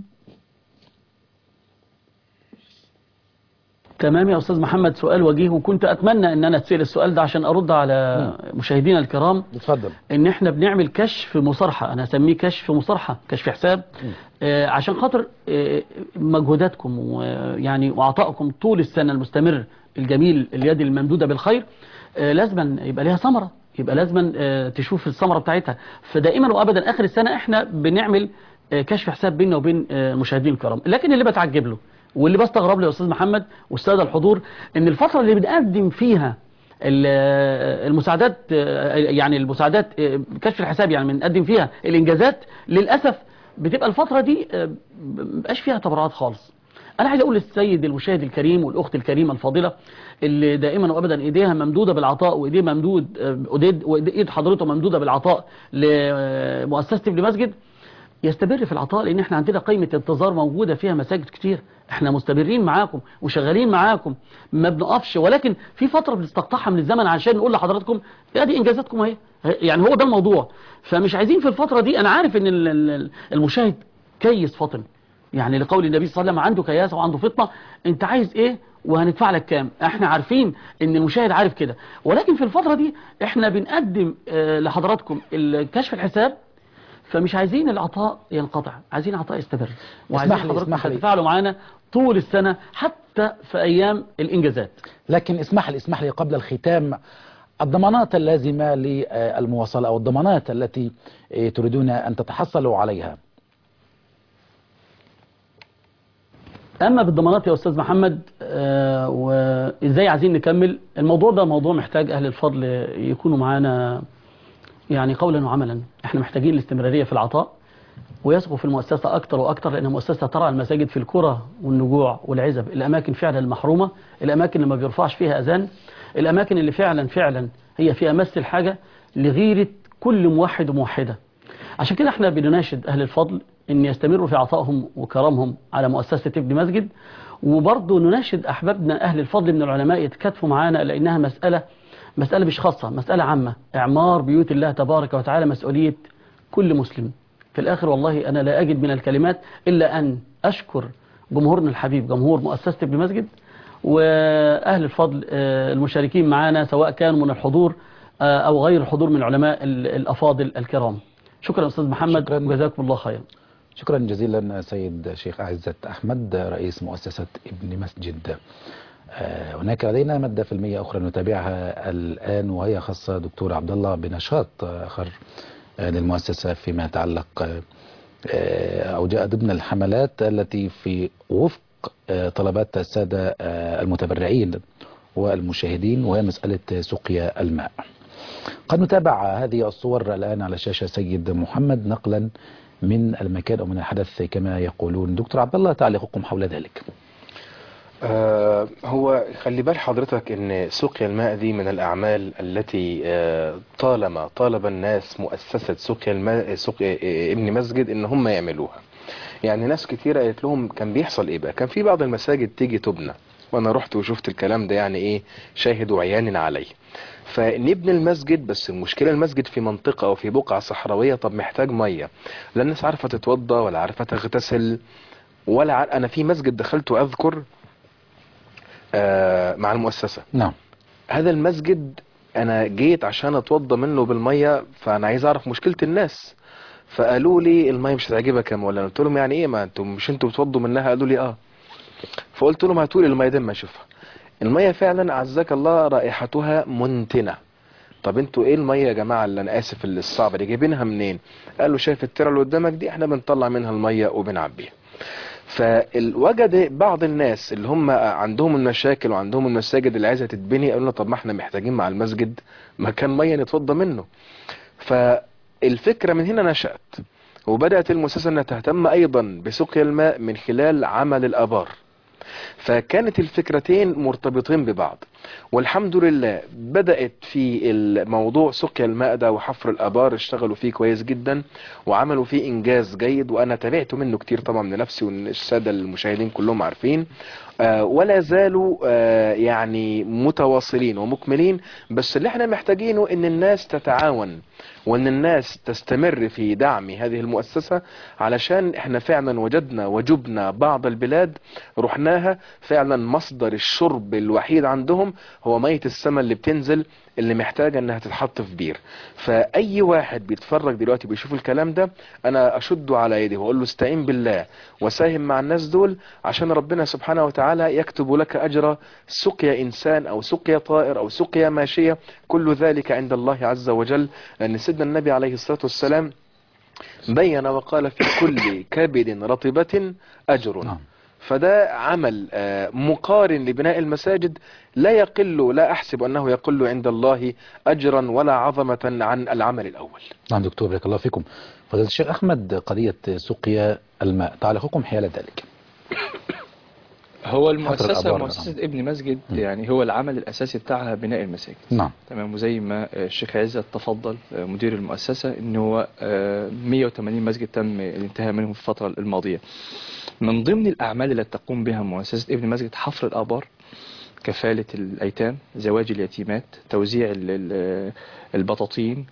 تمام يا أستاذ محمد، سؤال وجيه، وكنت أتمنى أن أنا أتسأل السؤال ده عشان أرد على م. مشاهدينا الكرام. اتفضل. إن إحنا بنعمل كشف مصارحة، أنا أسميه كشف مصارحة، كشف حساب، آه عشان خاطر آه مجهوداتكم ويعني وعطائكم طول السنة المستمر الجميل، اليد الممدودة بالخير آه لازما يبقى لها ثمرة، يبقى لازما آه تشوف الثمرة بتاعتها. فدائما وأبدا آخر السنة إحنا بنعمل آه كشف حساب بيننا وبين آه المشاهدين الكرام. لكن اللي بتعجب له واللي بستغرب له يا أستاذ محمد والسادة الحضور إن الفترة اللي بنقدم فيها المساعدات، يعني المساعدات كشف الحساب يعني بنقدم فيها الإنجازات، للأسف بتبقى الفترة دي مبقاش فيها تبرعات خالص. أنا عايز أقول للسيد المشاهد الكريم والأخت الكريمة الفاضلة اللي دائما وأبدا إيديها ممدودة بالعطاء وإيديه ممدود وإيد حضرته ممدودة بالعطاء لمؤسسة ابن مسجد، يستمر في العطاء، لأن احنا عندنا قائمة انتظار موجودة فيها مساجد كتير. احنا مستمرين معاكم وشغالين معاكم ما بنقفش، ولكن في فترة بنستقطعها من الزمن عشان نقول لحضراتكم يا دي انجازاتكم اهي، يعني هو ده الموضوع. فمش عايزين في الفترة دي، انا عارف ان المشاهد كيس فطن، يعني لقول النبي صلى الله عليه وسلم عنده كياسة وعنده فطنة، انت عايز ايه وهندفع لك كام. احنا عارفين ان المشاهد عارف كده، ولكن في الفترة دي احنا بنقدم اه لحضراتكم الكشف الحساب، فمش عايزين العطاء ينقطع، عايزين العطاء يستمر، وعايزين حضراتكم تتفاعلوا معانا طول السنة حتى في أيام الإنجازات. لكن اسمح لي اسمح لي قبل الختام، الضمانات اللازمة للمواصلة أو الضمانات التي تريدون أن تتحصلوا عليها. أما بالضمانات يا أستاذ محمد آه وإزاي عايزين نكمل الموضوع ده، موضوع محتاج أهل الفضل يكونوا معانا يعني قولا وعملا. احنا محتاجين الاستمرارية في العطاء ويثقوا في المؤسسة أكتر وأكتر، لأنها مؤسسة ترعى المساجد في القرى والنجوع والعزب، الأماكن فعلا المحرومة، الأماكن اللي ما بيرفعش فيها أذان، الأماكن اللي فعلا فعلا هي فيها مس الحاجة لغيرة كل موحد وموحدة. عشان كده احنا بنناشد أهل الفضل أن يستمروا في عطائهم وكرمهم على مؤسسة ابن مسجد، وبرضه نناشد أحبابنا أهل الفضل من العلماء يتكاتفوا معانا، لأنها مسألة مسألة مش خاصة، مسألة عامة. إعمار بيوت الله تبارك وتعالى مسؤولية كل مسلم. في الآخر والله أنا لا أجد من الكلمات إلا أن أشكر جمهورنا الحبيب جمهور مؤسسة ابن مسجد وأهل الفضل المشاركين معنا سواء كانوا من الحضور أو غير الحضور من العلماء الأفاضل الكرام. شكرا أستاذ محمد وجزاكم الله خيرا. شكرا جزيلا سيد شيخ عزت أحمد رئيس مؤسسة ابن مسجد. هناك لدينا مادة فيلمية أخرى نتابعها الآن وهي خاصة دكتور عبد الله بنشاط آخر للمؤسسة فيما يتعلق أو جاء ضمن الحملات التي في وفق طلبات السادة المتبرعين والمشاهدين وهي مسألة سقيا الماء. قد نتابع هذه الصور الآن على الشاشة سيد محمد نقلا من المكان أو من الحدث كما يقولون. دكتور عبد الله تعليقكم حول ذلك. آه هو خلي بال حضرتك ان سقيا الماء دي من الاعمال التي آه طالما طالب الناس مؤسسة سقيا الماء سقيا ابن مسجد ان هم يعملوها. يعني ناس كتير قالت لهم كان بيحصل ايه بقى، كان في بعض المساجد تيجي تبنى وانا رحت وشفت الكلام ده يعني ايه شاهد وعيان عليه، فنبني المسجد بس المشكلة المسجد في منطقة او في بقعة صحراوية، طب محتاج مية لا الناس عارفة تتوضى ولا عارفة تغتسل ولا عارف. انا في مسجد دخلت واذكر آه مع المؤسسة. نعم. هذا المسجد انا جيت عشان اتوضى منه بالمية، فانا عايز اعرف مشكلة الناس، فقالوا لي المية مش هتعجبك يا مولانا. قلت لهم يعني ايه ما انتم مش انتوا بتوضوا منها؟ قالوا لي اه. فقلت لهم هاتوا لي المية دي ما اشوفها. المية فعلا عزك الله رائحتها منتنة. طب انتوا ايه المية يا جماعة اللي انا اسف الصعبة دي جايبينها منين؟ قالوا شايف الترعة اللي قدامك دي احنا بنطلع منها المية وبنعبيها. فوجد بعض الناس اللي هم عندهم المشاكل وعندهم المساجد اللي عايزه تتبني قالوا لنا طب ما احنا محتاجين مع المسجد مكان ميه نتوضى منه. فالفكره من هنا نشأت وبدأت المؤسسه انها تهتم ايضا بسقيا الماء من خلال عمل الابار. فكانت الفكرتين مرتبطين ببعض والحمد لله بدأت في الموضوع سقيا الماء ده وحفر الابار اشتغلوا فيه كويس جدا وعملوا فيه انجاز جيد وانا تابعت منه كتير طبعا لنفسي والسادة المشاهدين كلهم عارفين. آه ولا زالوا آه يعني متواصلين ومكملين، بس اللي احنا محتاجينه ان الناس تتعاون وان الناس تستمر في دعم هذه المؤسسة علشان احنا فعلا وجدنا وجبنا بعض البلاد رحناها فعلا مصدر الشرب الوحيد عندهم هو مية السماء اللي بتنزل اللي محتاجة انها تتحط في بير. فاي واحد بيتفرج دلوقتي بيشوف الكلام ده انا اشده على يدي واقول له استعين بالله وساهم مع الناس دول عشان ربنا سبحانه وتعالى يكتب لك اجر سقيا انسان او سقيا طائر او سقيا ماشية، كل ذلك عند الله عز وجل. لان سيدنا النبي عليه الصلاة والسلام بين وقال في كل كبد رطبة اجر. فده عمل مقارن لبناء المساجد لا يقل لا أحسب أنه يقل عند الله أجرا ولا عظمة عن العمل الأول. نعم دكتور بارك الله فيكم. فضيلة الشيخ أحمد قضية سقيا الماء تعليقكم حيال ذلك. هو المؤسسة مؤسسة ابن مسجد م. يعني هو العمل الأساسي بتاعها بناء المساجد. نعم. تمام. وزي ما الشيخ عزت تفضل مدير المؤسسة إنه هو مئة وثمانين مسجد تم الانتهاء منهم في الفترة الماضية. من ضمن الأعمال التي تقوم بها مؤسسة ابن مسجد حفر الآبار، كفالة الأيتام، زواج اليتيمات، توزيع البطاطين،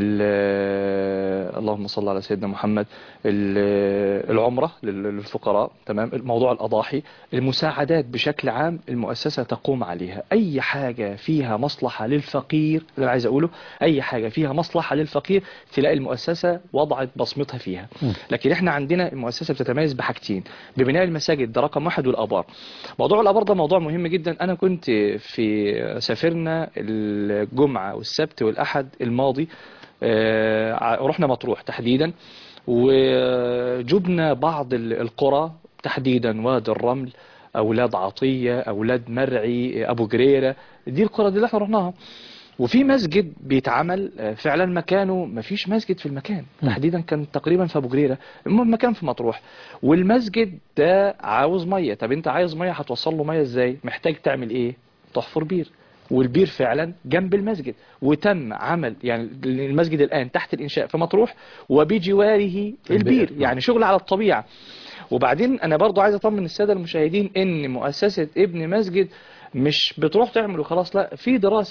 اللهم صل على سيدنا محمد، العمرة للفقراء، تمام، موضوع الأضاحي، المساعدات بشكل عام المؤسسة تقوم عليها. أي حاجة فيها مصلحة للفقير، اللي عايز أقوله أي حاجة فيها مصلحة للفقير تلاقي المؤسسة وضعت بصمتها فيها. لكن احنا عندنا المؤسسة بتتميز بحاجتين، ببناء المساجد ده رقم واحد، والآبار. موضوع الآبار ده موضوع مهم جدا. أنا كنت في سافرنا الجمعة والسبت والأحد الماضي، رحنا مطروح تحديدا وجبنا بعض القرى تحديدا وادي الرمل، أولاد عطية، أولاد مرعي، أبو جريرة، دي القرى دي اللي احنا رحناها. وفي مسجد بيتعمل فعلا مكانه ما فيش مسجد في المكان، تحديدا كان تقريبا في أبو جريرة، المهم مكان في مطروح، والمسجد ده عاوز مية. طب انت عايز مية هتوصل له مية ازاي؟ محتاج تعمل ايه؟ تحفر بير، والبير فعلا جنب المسجد، وتم عمل يعني المسجد الآن تحت الإنشاء في مطروح وبجواره البير، يعني شغل على الطبيعة. وبعدين أنا برضو عايز أطمن السادة المشاهدين إن مؤسسة ابن مسجد مش بتروح تعمل وخلاص، لا، في دراسة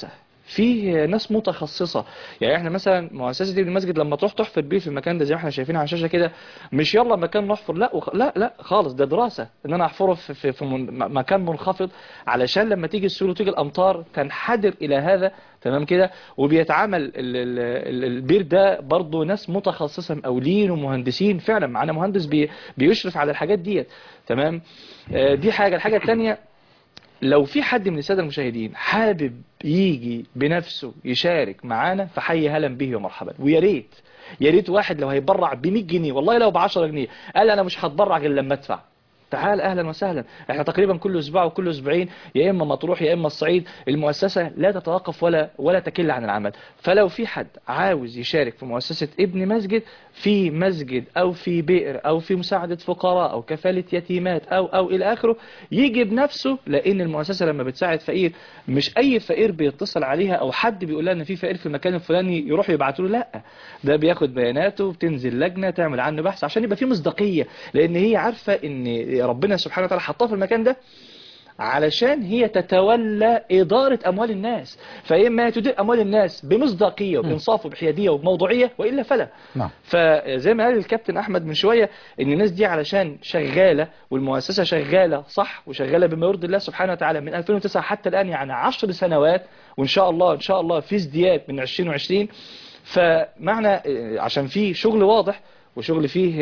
فيه ناس متخصصة. يعني احنا مثلا مؤسسة ابن مسجد لما تروح تحفر بيه في المكان ده زي ما احنا شايفين على الشاشة كده، مش يلا مكان نحفر، لا وخ... لا لا خالص، ده دراسة ان انا احفره في, في, في من... مكان منخفض علشان لما تيجي السيول وتيجي الامطار تنحدر الى هذا، تمام كده. وبيتعامل ال... ال... البير ده برضه ناس متخصصة مقاولين ومهندسين، فعلا معانا مهندس بي... بيشرف على الحاجات ديت، تمام. آه دي حاجة. الحاجة الثانية، لو في حد من السادة المشاهدين حابب يجي بنفسه يشارك معانا فحي هلا به ومرحبا. ويا ريت يا ريت واحد لو هيبرع ب مية جنيه، والله لو ب عشرة جنيه، قال انا مش هتبرع غير لما ادفع، تعال اهلا وسهلا. احنا تقريبا كل اسبوع وكل اسبوعين يا اما مطروح يا اما الصعيد، المؤسسه لا تتوقف ولا ولا تكل عن العمل. فلو في حد عاوز يشارك في مؤسسه ابن مسجد، في مسجد او في بئر او في مساعده فقراء او كفاله يتيمات او او الى اخره، يجي بنفسه. لان المؤسسه لما بتساعد فقير، مش اي فقير بيتصل عليها او حد بيقول لها ان في فقير في المكان الفلاني يروح يبعتوا له، لا، ده بياخد بياناته، بتنزل لجنه تعمل عنه بحث عشان يبقى في مصداقيه، لان هي عارفه ان ربنا سبحانه وتعالى حطها في المكان ده علشان هي تتولى إدارة أموال الناس. فإما تدير أموال الناس بمصداقية وبإنصاف وبحيادية وبموضوعية، وإلا فلا. نعم. فزي ما قال الكابتن أحمد من شوية، إن الناس دي علشان شغالة والمؤسسة شغالة صح وشغالة بما يرضي الله سبحانه وتعالى من ألفين وتسعة حتى الآن، يعني عشر سنوات، وإن شاء الله إن شاء الله في ازدياد من عشرين وعشرين. فمعنى عشان فيه شغل واضح وشغل فيه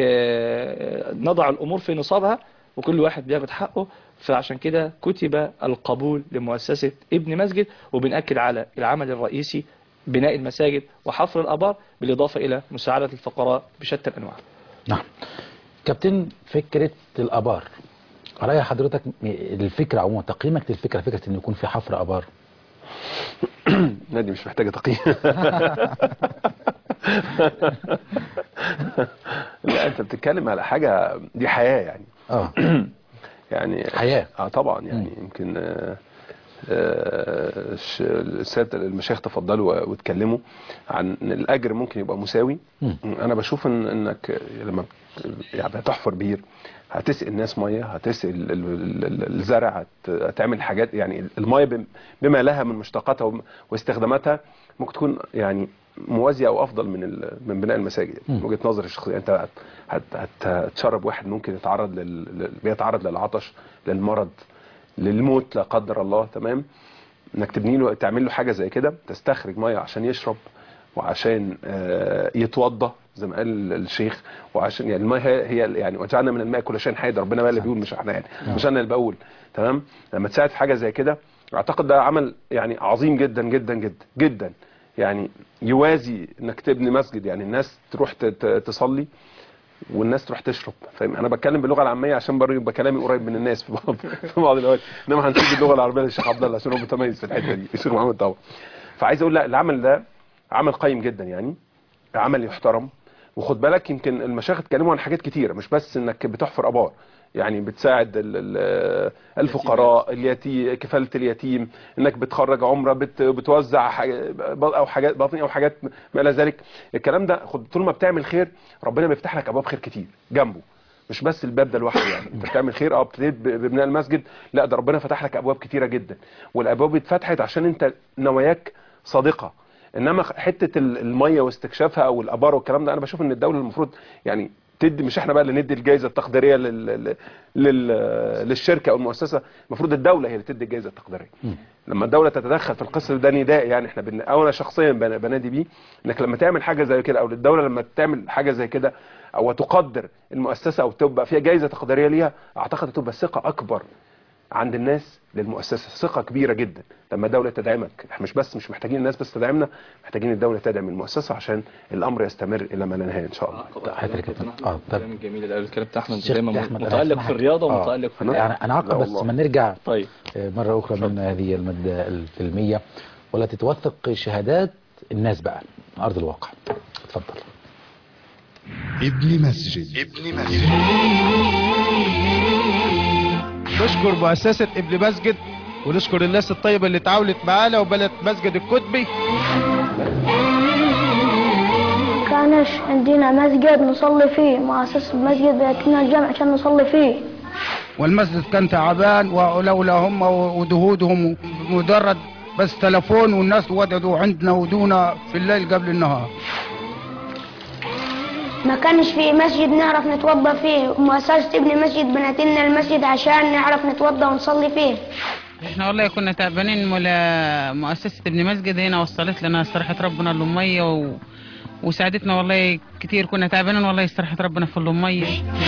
نضع الأمور في نصابها وكل واحد بياخد حقه، فعشان كده كتب القبول لمؤسسة ابن مسجد. وبنأكد على العمل الرئيسي بناء المساجد وحفر الآبار، بالإضافة إلى مساعدة الفقراء بشتى الأنواع. نعم. كابتن، فكرة الآبار، رأي حضرتك الفكرة عموما، تقييمك للفكرة، فكرة إنه يكون في حفر آبار؟ نادي مش محتاجة تقييم. لا، أنت بتتكلم على حاجة دي حياة يعني. اه يعني حياة. اه طبعا يعني م. يمكن آه آه السادة المشايخ تفضلوا واتكلموا عن ان الاجر ممكن يبقى مساوي. م. انا بشوف ان انك لما يعني هتحفر بير، هتسقي الناس ميه، هتسقي الزرع، هتعمل حاجات، يعني الميه بما لها من مشتقاتها واستخداماتها ممكن تكون يعني موازيه او افضل من من بناء المساجد من وجهه نظري الشخصيه. انت هتشرب واحد ممكن يتعرض لل... بيتعرض للعطش، للمرض، للموت لا قدر الله، تمام. انك تبني له تعمل له حاجه زي كده، تستخرج ميه عشان يشرب وعشان يتوضى زي ما قال الشيخ، وعشان يعني الميه هي يعني وجعلنا من الماء كل شيء حي، ده ربنا بقى اللي بيقول مش احنا يعني، مش انا اللي بقول، تمام. لما تساعد في حاجه زي كده اعتقد ده عمل يعني عظيم جدا جدا جدا جدا، يعني يوازي انك تبني مسجد، يعني الناس تروح تصلي والناس تروح تشرب، فاهم. انا بتكلم باللغه العاميه عشان برضه يبقى كلامي قريب من الناس في بعض في بعض الاوقات، انما هنسيب اللغه العربيه للشيخ عبد الله عشان هو متميز في الحته دي، الشيخ محمد طبعا. فعايز اقول لا، العمل ده عمل قيم جدا، يعني عمل يحترم. وخد بالك يمكن المشايخ اتكلموا عن حاجات كتيره، مش بس انك بتحفر ابار، يعني بتساعد الفقراء، اليتيم، كفالة اليتيم، انك بتخرج عمره، بت بتوزع حاجة او حاجات باطنية او حاجات ما الى ذلك. الكلام ده خد، طول ما بتعمل خير ربنا بيفتح لك ابواب خير كتير جنبه، مش بس الباب ده لوحده. يعني انت بتعمل خير، اه ابتديت ببناء المسجد، لا ده ربنا فتح لك ابواب كتيره جدا، والابواب اتفتحت عشان انت نواياك صادقه. انما حته الميه واستكشافها او الابار والكلام ده، انا بشوف ان الدوله المفروض يعني تدي، مش احنا بقى اللي ندي الجائزه التقديريه لل... لل... للشركه او المؤسسه، المفروض الدوله هي اللي تدي الجائزه التقديريه. م. لما الدوله تتدخل في القصه ده نداء، يعني احنا بن... او انا شخصيا بنادي بيه انك لما تعمل حاجه زي كده، او الدوله لما تعمل حاجه زي كده او تقدر المؤسسه او تبقى فيها جائزه تقديريه ليها، اعتقد تبقى ثقه اكبر عند الناس للمؤسسه، ثقه كبيره جدا لما الدوله تدعمك. احنا مش بس مش محتاجين الناس بس تدعمنا، محتاجين الدوله تدعم المؤسسه عشان الامر يستمر الى ما لا نهايه ان شاء الله. اه الكلام الجميل اللي قال الكلام بتاع احمد دايما متعلق في الرياضه ومتعلق في يعني انا اعقب بس ما نرجع طيب مره اخرى من هذه الماده الفيلميه، ولا تتوثق شهادات الناس بقى من ارض الواقع. اتفضل. ابن مسجد ابن مسجد نشكر مؤسسة ابن مسجد ونشكر الناس الطيبة اللي تعاونت معانا وبلد مسجد الكتبي. كانش عندنا مسجد نصلي فيه، مؤسسة المسجد بيأتينا الجمع عشان نصلي فيه، والمسجد كان تعبان ولولا هم ودهودهم مجرد بس تلفون والناس وددوا عندنا ودونا في الليل قبل النهار. ما كانش في مسجد نعرف نتوضى فيه، مؤسسة ابن مسجد بنت لنا المسجد عشان نعرف نتوضى ونصلي فيه. احنا والله كنا تعبانين، ولا مؤسسة ابن مسجد هنا وصلت لنا استراحة ربنا الأمية و... وساعدتنا والله كتير. كنا تعبانين والله استراحة ربنا في الأمية.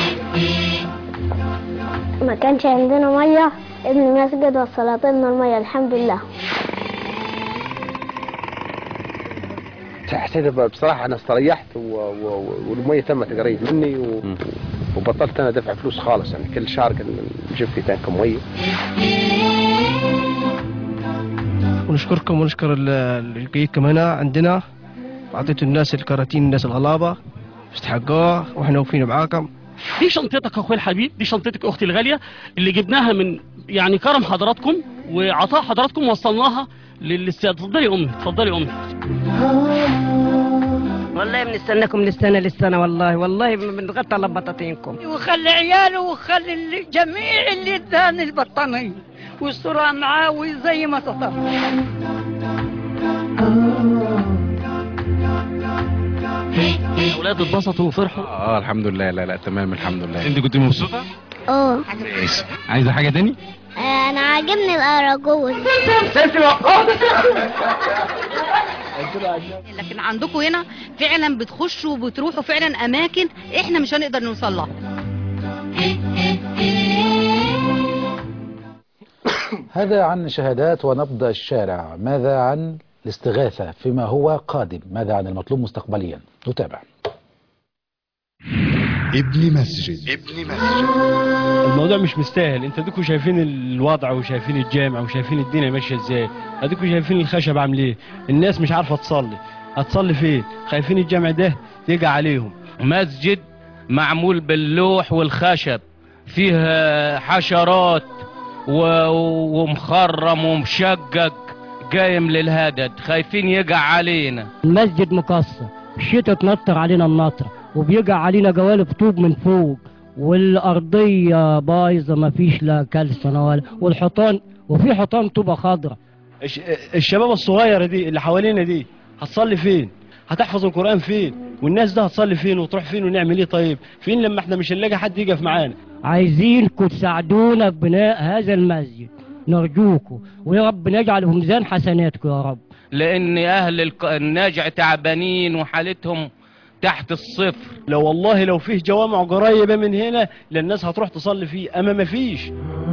ما كانش عندنا مية، ابن مسجد وصلت لنا المية الحمد لله. حسيت بصراحة أنا استريحت و... و... والمية تمت قريب مني و... وبطلت أنا دفع فلوس خالص، يعني كل شهر كان نجيب في تانك مية. ونشكركم ونشكر اللي جايكم هنا عندنا، أعطيتوا الناس الكراتين الناس الغلابة استحقوها واحنا وفينا معاكم. دي شنطتك اخوي الحبيب، دي شنطتك اختي الغاليه اللي جبناها من يعني كرم حضراتكم وعطاء حضراتكم وصلناها للسيادة. اتفضلي يا امي، اتفضلي يا امي. والله بنستناكم من السنه للسنه، والله والله بنغطى على بطاطينكم. وخلي عياله وخلي الجميع اللي اداني البطانيه ويسترها معاه وزي ما تطلع. الاولاد اتبسطوا وفرحوا؟ اه الحمد لله. لا لا تمام الحمد لله. انت كنت مبسوطه؟ اه. ماشي. عايزه حاجه تاني؟ انا عاجبني الاراجوز. لكن عندكم هنا فعلا بتخشوا وبتروحوا فعلا اماكن احنا مش هنقدر نوصل لها. هذا عن شهادات ونبض الشارع. ماذا عن الاستغاثة فيما هو قادم؟ ماذا عن المطلوب مستقبليا؟ نتابع. ابن مسجد. ابن مسجد. الموضوع مش مستاهل. انت اديكوا شايفين الوضع وشايفين الجامع وشايفين الدنيا ماشيه ازاي. اديكوا شايفين الخشب عامل ايه. الناس مش عارفه تصلي. هتصلي فين؟ خايفين الجامع ده يجي عليهم. مسجد معمول باللوح والخشب، فيه حشرات ومخرم ومشقق قايم للهدد، خايفين يقع علينا. المسجد مكسر، الشتاء تنطر علينا النطر وبيقع علينا قوالب طوب من فوق، والارضيه بايظه ما فيش لا كلسنه ولا، والحيطان وفي حيطان طوبه خضراء. الشباب الصغيره دي اللي حوالينا دي هتصلي فين؟ هتحفظ القران فين؟ والناس ده هتصلي فين وتروح فين ونعمل ايه؟ طيب فين لما احنا مش هنلاقي حد يقف معانا؟ عايزينكم تساعدونا ببناء هذا المسجد، نرجوكم، ويا رب نجعله في ميزان حسناتكم يا رب. لان اهل النجع تعبانين وحالتهم تحت الصفر. لو والله لو فيه جوامع قريبه من هنا للناس هتروح تصلي فيه، اما ما فيش.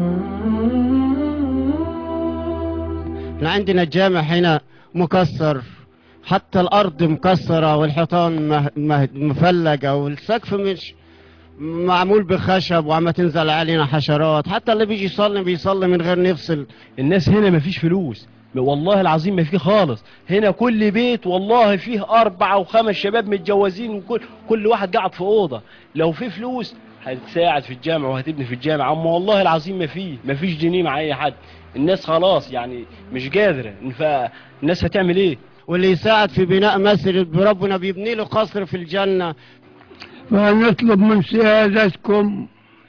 احنا عندنا الجامع هنا مكسر، حتى الارض مكسره والحيطان مفلقه والسقف مش معمول بخشب وعم تنزل علينا حشرات، حتى اللي بيجي يصلي بيصلي من غير نفصل. الناس هنا ما فيش فلوس والله العظيم، ما فيه خالص. هنا كل بيت والله فيه أربعة وخمس شباب متجوزين وكل كل واحد قاعد في أوضة. لو في فلوس هتساعد في الجامع وهتبني في الجامع، أما والله العظيم ما فيه، ما فيش جنيه مع أي حد. الناس خلاص يعني مش قادرة، فالناس هتعمل إيه؟ واللي يساعد في بناء مسجد بربنا بيبني له قصر في الجنة. فنطلب من سيادتكم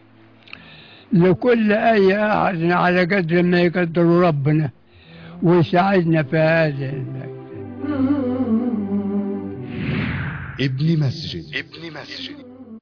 لكل أي أحد على قدر ما يقدر ربنا ويساعدنا في هذا. ابن مسجد. ابن مسجد.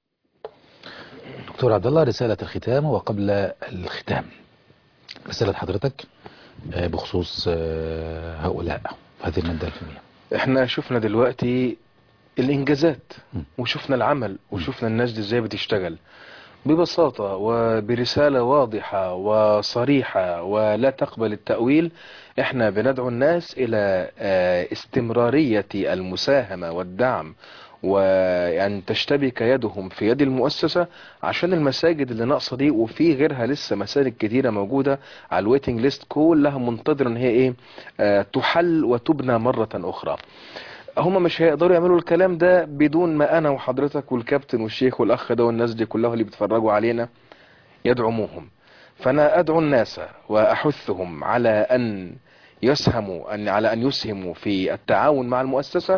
دكتور عبد الله، رسالة الختام وقبل الختام رسالة حضرتك بخصوص هؤلاء هذه المادة الفنية. احنا شفنا دلوقتي الانجازات وشفنا العمل وشفنا الناس دي ازاي بتشتغل ببساطة وبرسالة واضحة وصريحة ولا تقبل التأويل. احنا بندعو الناس الى استمرارية المساهمة والدعم، وأن تشتبك يدهم في يد المؤسسة عشان المساجد اللي ناقصة دي، وفي غيرها لسه مساجد كتيرة موجودة على الويتنج ليست كلها منتظرة ان هي ايه اه تحل وتبنى مرة اخرى. هم مش هيقدروا يعملوا الكلام ده بدون ما انا وحضرتك والكابتن والشيخ والاخ ده والناس دي كلها اللي بيتفرجوا علينا يدعموهم. فانا ادعو الناس واحثهم على ان يسهموا، أن على ان يسهموا في التعاون مع المؤسسة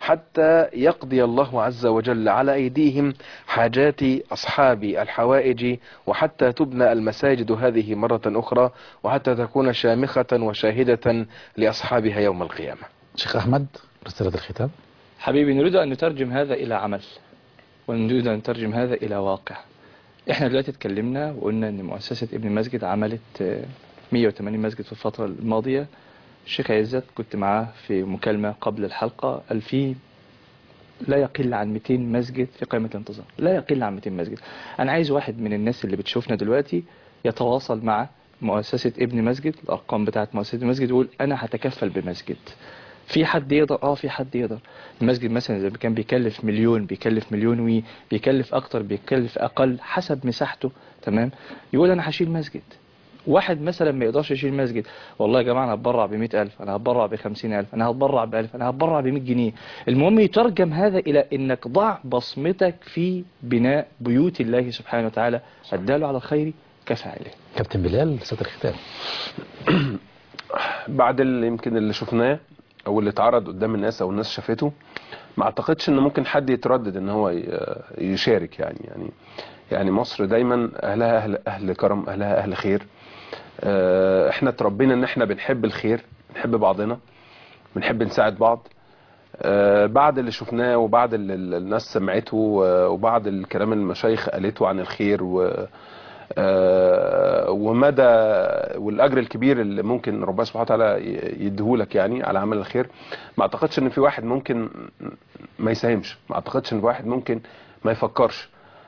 حتى يقضي الله عز وجل على أيديهم حاجات أصحاب الحوائج، وحتى تبنى المساجد هذه مرة أخرى، وحتى تكون شامخة وشاهدة لأصحابها يوم القيامة. شيخ أحمد، رسالة الختام. حبيبي، نريد أن نترجم هذا إلى عمل، ونريد أن نترجم هذا إلى واقع. احنا دلوقتي اتكلمنا وقلنا ان مؤسسة ابن مسجد عملت مئة وثمانين مسجد في الفترة الماضية. الشيخ عزت كنت معاه في مكالمة قبل الحلقة، قال فيه لا يقل عن مئتين مسجد في قائمة الانتظار، لا يقل عن مئتين مسجد. انا عايز واحد من الناس اللي بتشوفنا دلوقتي يتواصل مع مؤسسة ابن مسجد، الارقام بتاعت مؤسسة ابن مسجد، يقول انا هتكفل بمسجد. في حد يقدر؟ اه في حد يقدر. المسجد مثلا اذا كان بيكلف مليون، بيكلف مليون وي، بيكلف اكتر، بيكلف اقل، حسب مساحته، تمام. يقول انا هشيل مسجد. واحد مثلا ما يقدرش يشيل مسجد، والله يا جماعه انا هتبرع ب مئة ألف، انا هتبرع ب خمسين ألف، انا هتبرع ب ألف، انا هتبرع ب مئة جنيه. المهم يترجم هذا الى انك ضع بصمتك في بناء بيوت الله سبحانه وتعالى. الدال على الخير كفاعله. كابتن بلال، رسالة الختام. بعد اللي يمكن اللي شفناه او اللي اتعرض قدام الناس او الناس شافته، ما اعتقدش ان ممكن حد يتردد ان هو يشارك. يعني يعني يعني مصر دايما اهلها اهل اهل كرم، اهلها اهل خير. احنا اتربينا ان احنا بنحب الخير، بنحب بعضنا، بنحب نساعد بعض. بعد اللي شفناه وبعد اللي الناس سمعته وبعد الكلام المشايخ قالته عن الخير و ومدى والاجر الكبير اللي ممكن ربنا سبحانه وتعالى يديهولك يعني على عمل الخير، ما اعتقدش ان في واحد ممكن ما يساهمش، ما اعتقدش ان في واحد ممكن ما يفكرش.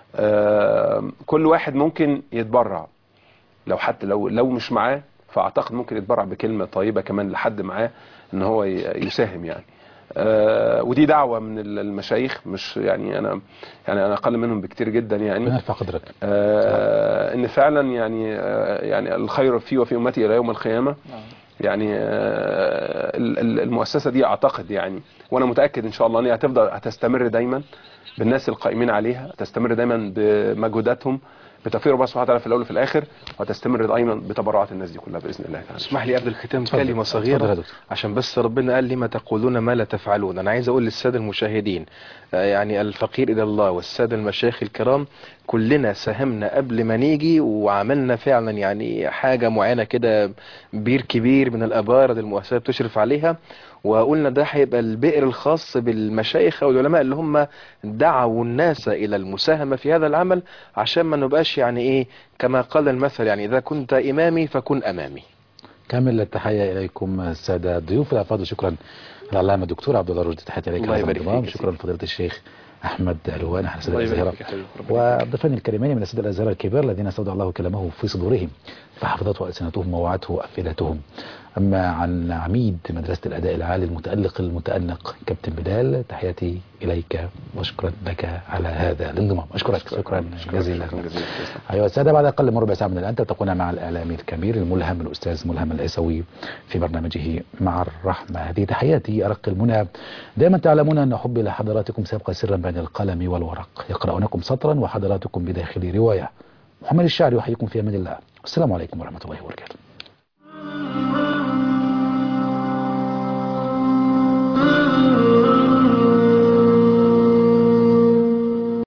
كل واحد ممكن يتبرع، لو حتى لو لو مش معاه فاعتقد ممكن يتبرع بكلمه طيبه كمان لحد معاه ان هو يساهم يعني. آه ودي دعوة من المشايخ، مش يعني أنا يعني أنا أقل منهم بكتير جدا يعني. نرفع قدرك. آه إن فعلا يعني آه يعني الخير فيه وفي أمتي إلى يوم القيامة. يعني آه المؤسسة دي أعتقد يعني، وأنا متأكد إن شاء الله إن هي هتفضل هتستمر دايما بالناس القائمين عليها، هتستمر دايما بمجهوداتهم بتوفيق ربنا سبحانه وتعالى في الاول وفي الاخر، وهتستمر دايما بتبرعات الناس دي كلها باذن الله تعالى. اسمح لي قبل الختام كلمه صغيره، عشان بس ربنا قال لما تقولون ما لا تفعلون. انا عايز اقول للساده المشاهدين يعني الفقير الى الله والساده المشايخ الكرام، كلنا ساهمنا قبل ما نيجي وعملنا فعلا يعني حاجه معينه كده، بير كبير من الابار اللي المؤسسه بتشرف عليها، وقلنا ده هيبقى البئر الخاص بالمشايخ والعلماء اللي هم دعوا الناس الى المساهمه في هذا العمل، عشان ما نبقاش يعني ايه كما قال المثل، يعني اذا كنت امامي فكن امامي. كامل التحيه اليكم الساده الضيوف الافاضل. شكرا العلامه الدكتور عبد الله رشدي، تحياتي اليك. الله يبارك فيك. شكرا فضيله الشيخ احمد علوان احد الاساتذه الازهر، والضيفان الكريمين من الاساتذه الازهر الكبار الذين استودع الله كلامه في صدورهم فحفظته السنتهم ووعته افئدتهم. اما عن عميد مدرسه الاداء العالي المتالق المتانق كابتن بلال، تحياتي اليك وشكرا لك على هذا الانضمام. اشكرك شكرا جزيلا. ايها الساده، بعد اقل من ربع ساعه من الان تلتقون مع الاعلامي الكبير الملهم الاستاذ ملهم العيسوي في برنامجه مع الرحمه. هذه تحياتي ارق المنى. دائما تعلمون ان حبي لحضراتكم سيبقى سرا بين القلم والورق، يقرأونكم سطرا وحضراتكم بداخل روايه. محمد الشاعري يحييكم في امان الله، والسلام عليكم ورحمه الله وبركاته.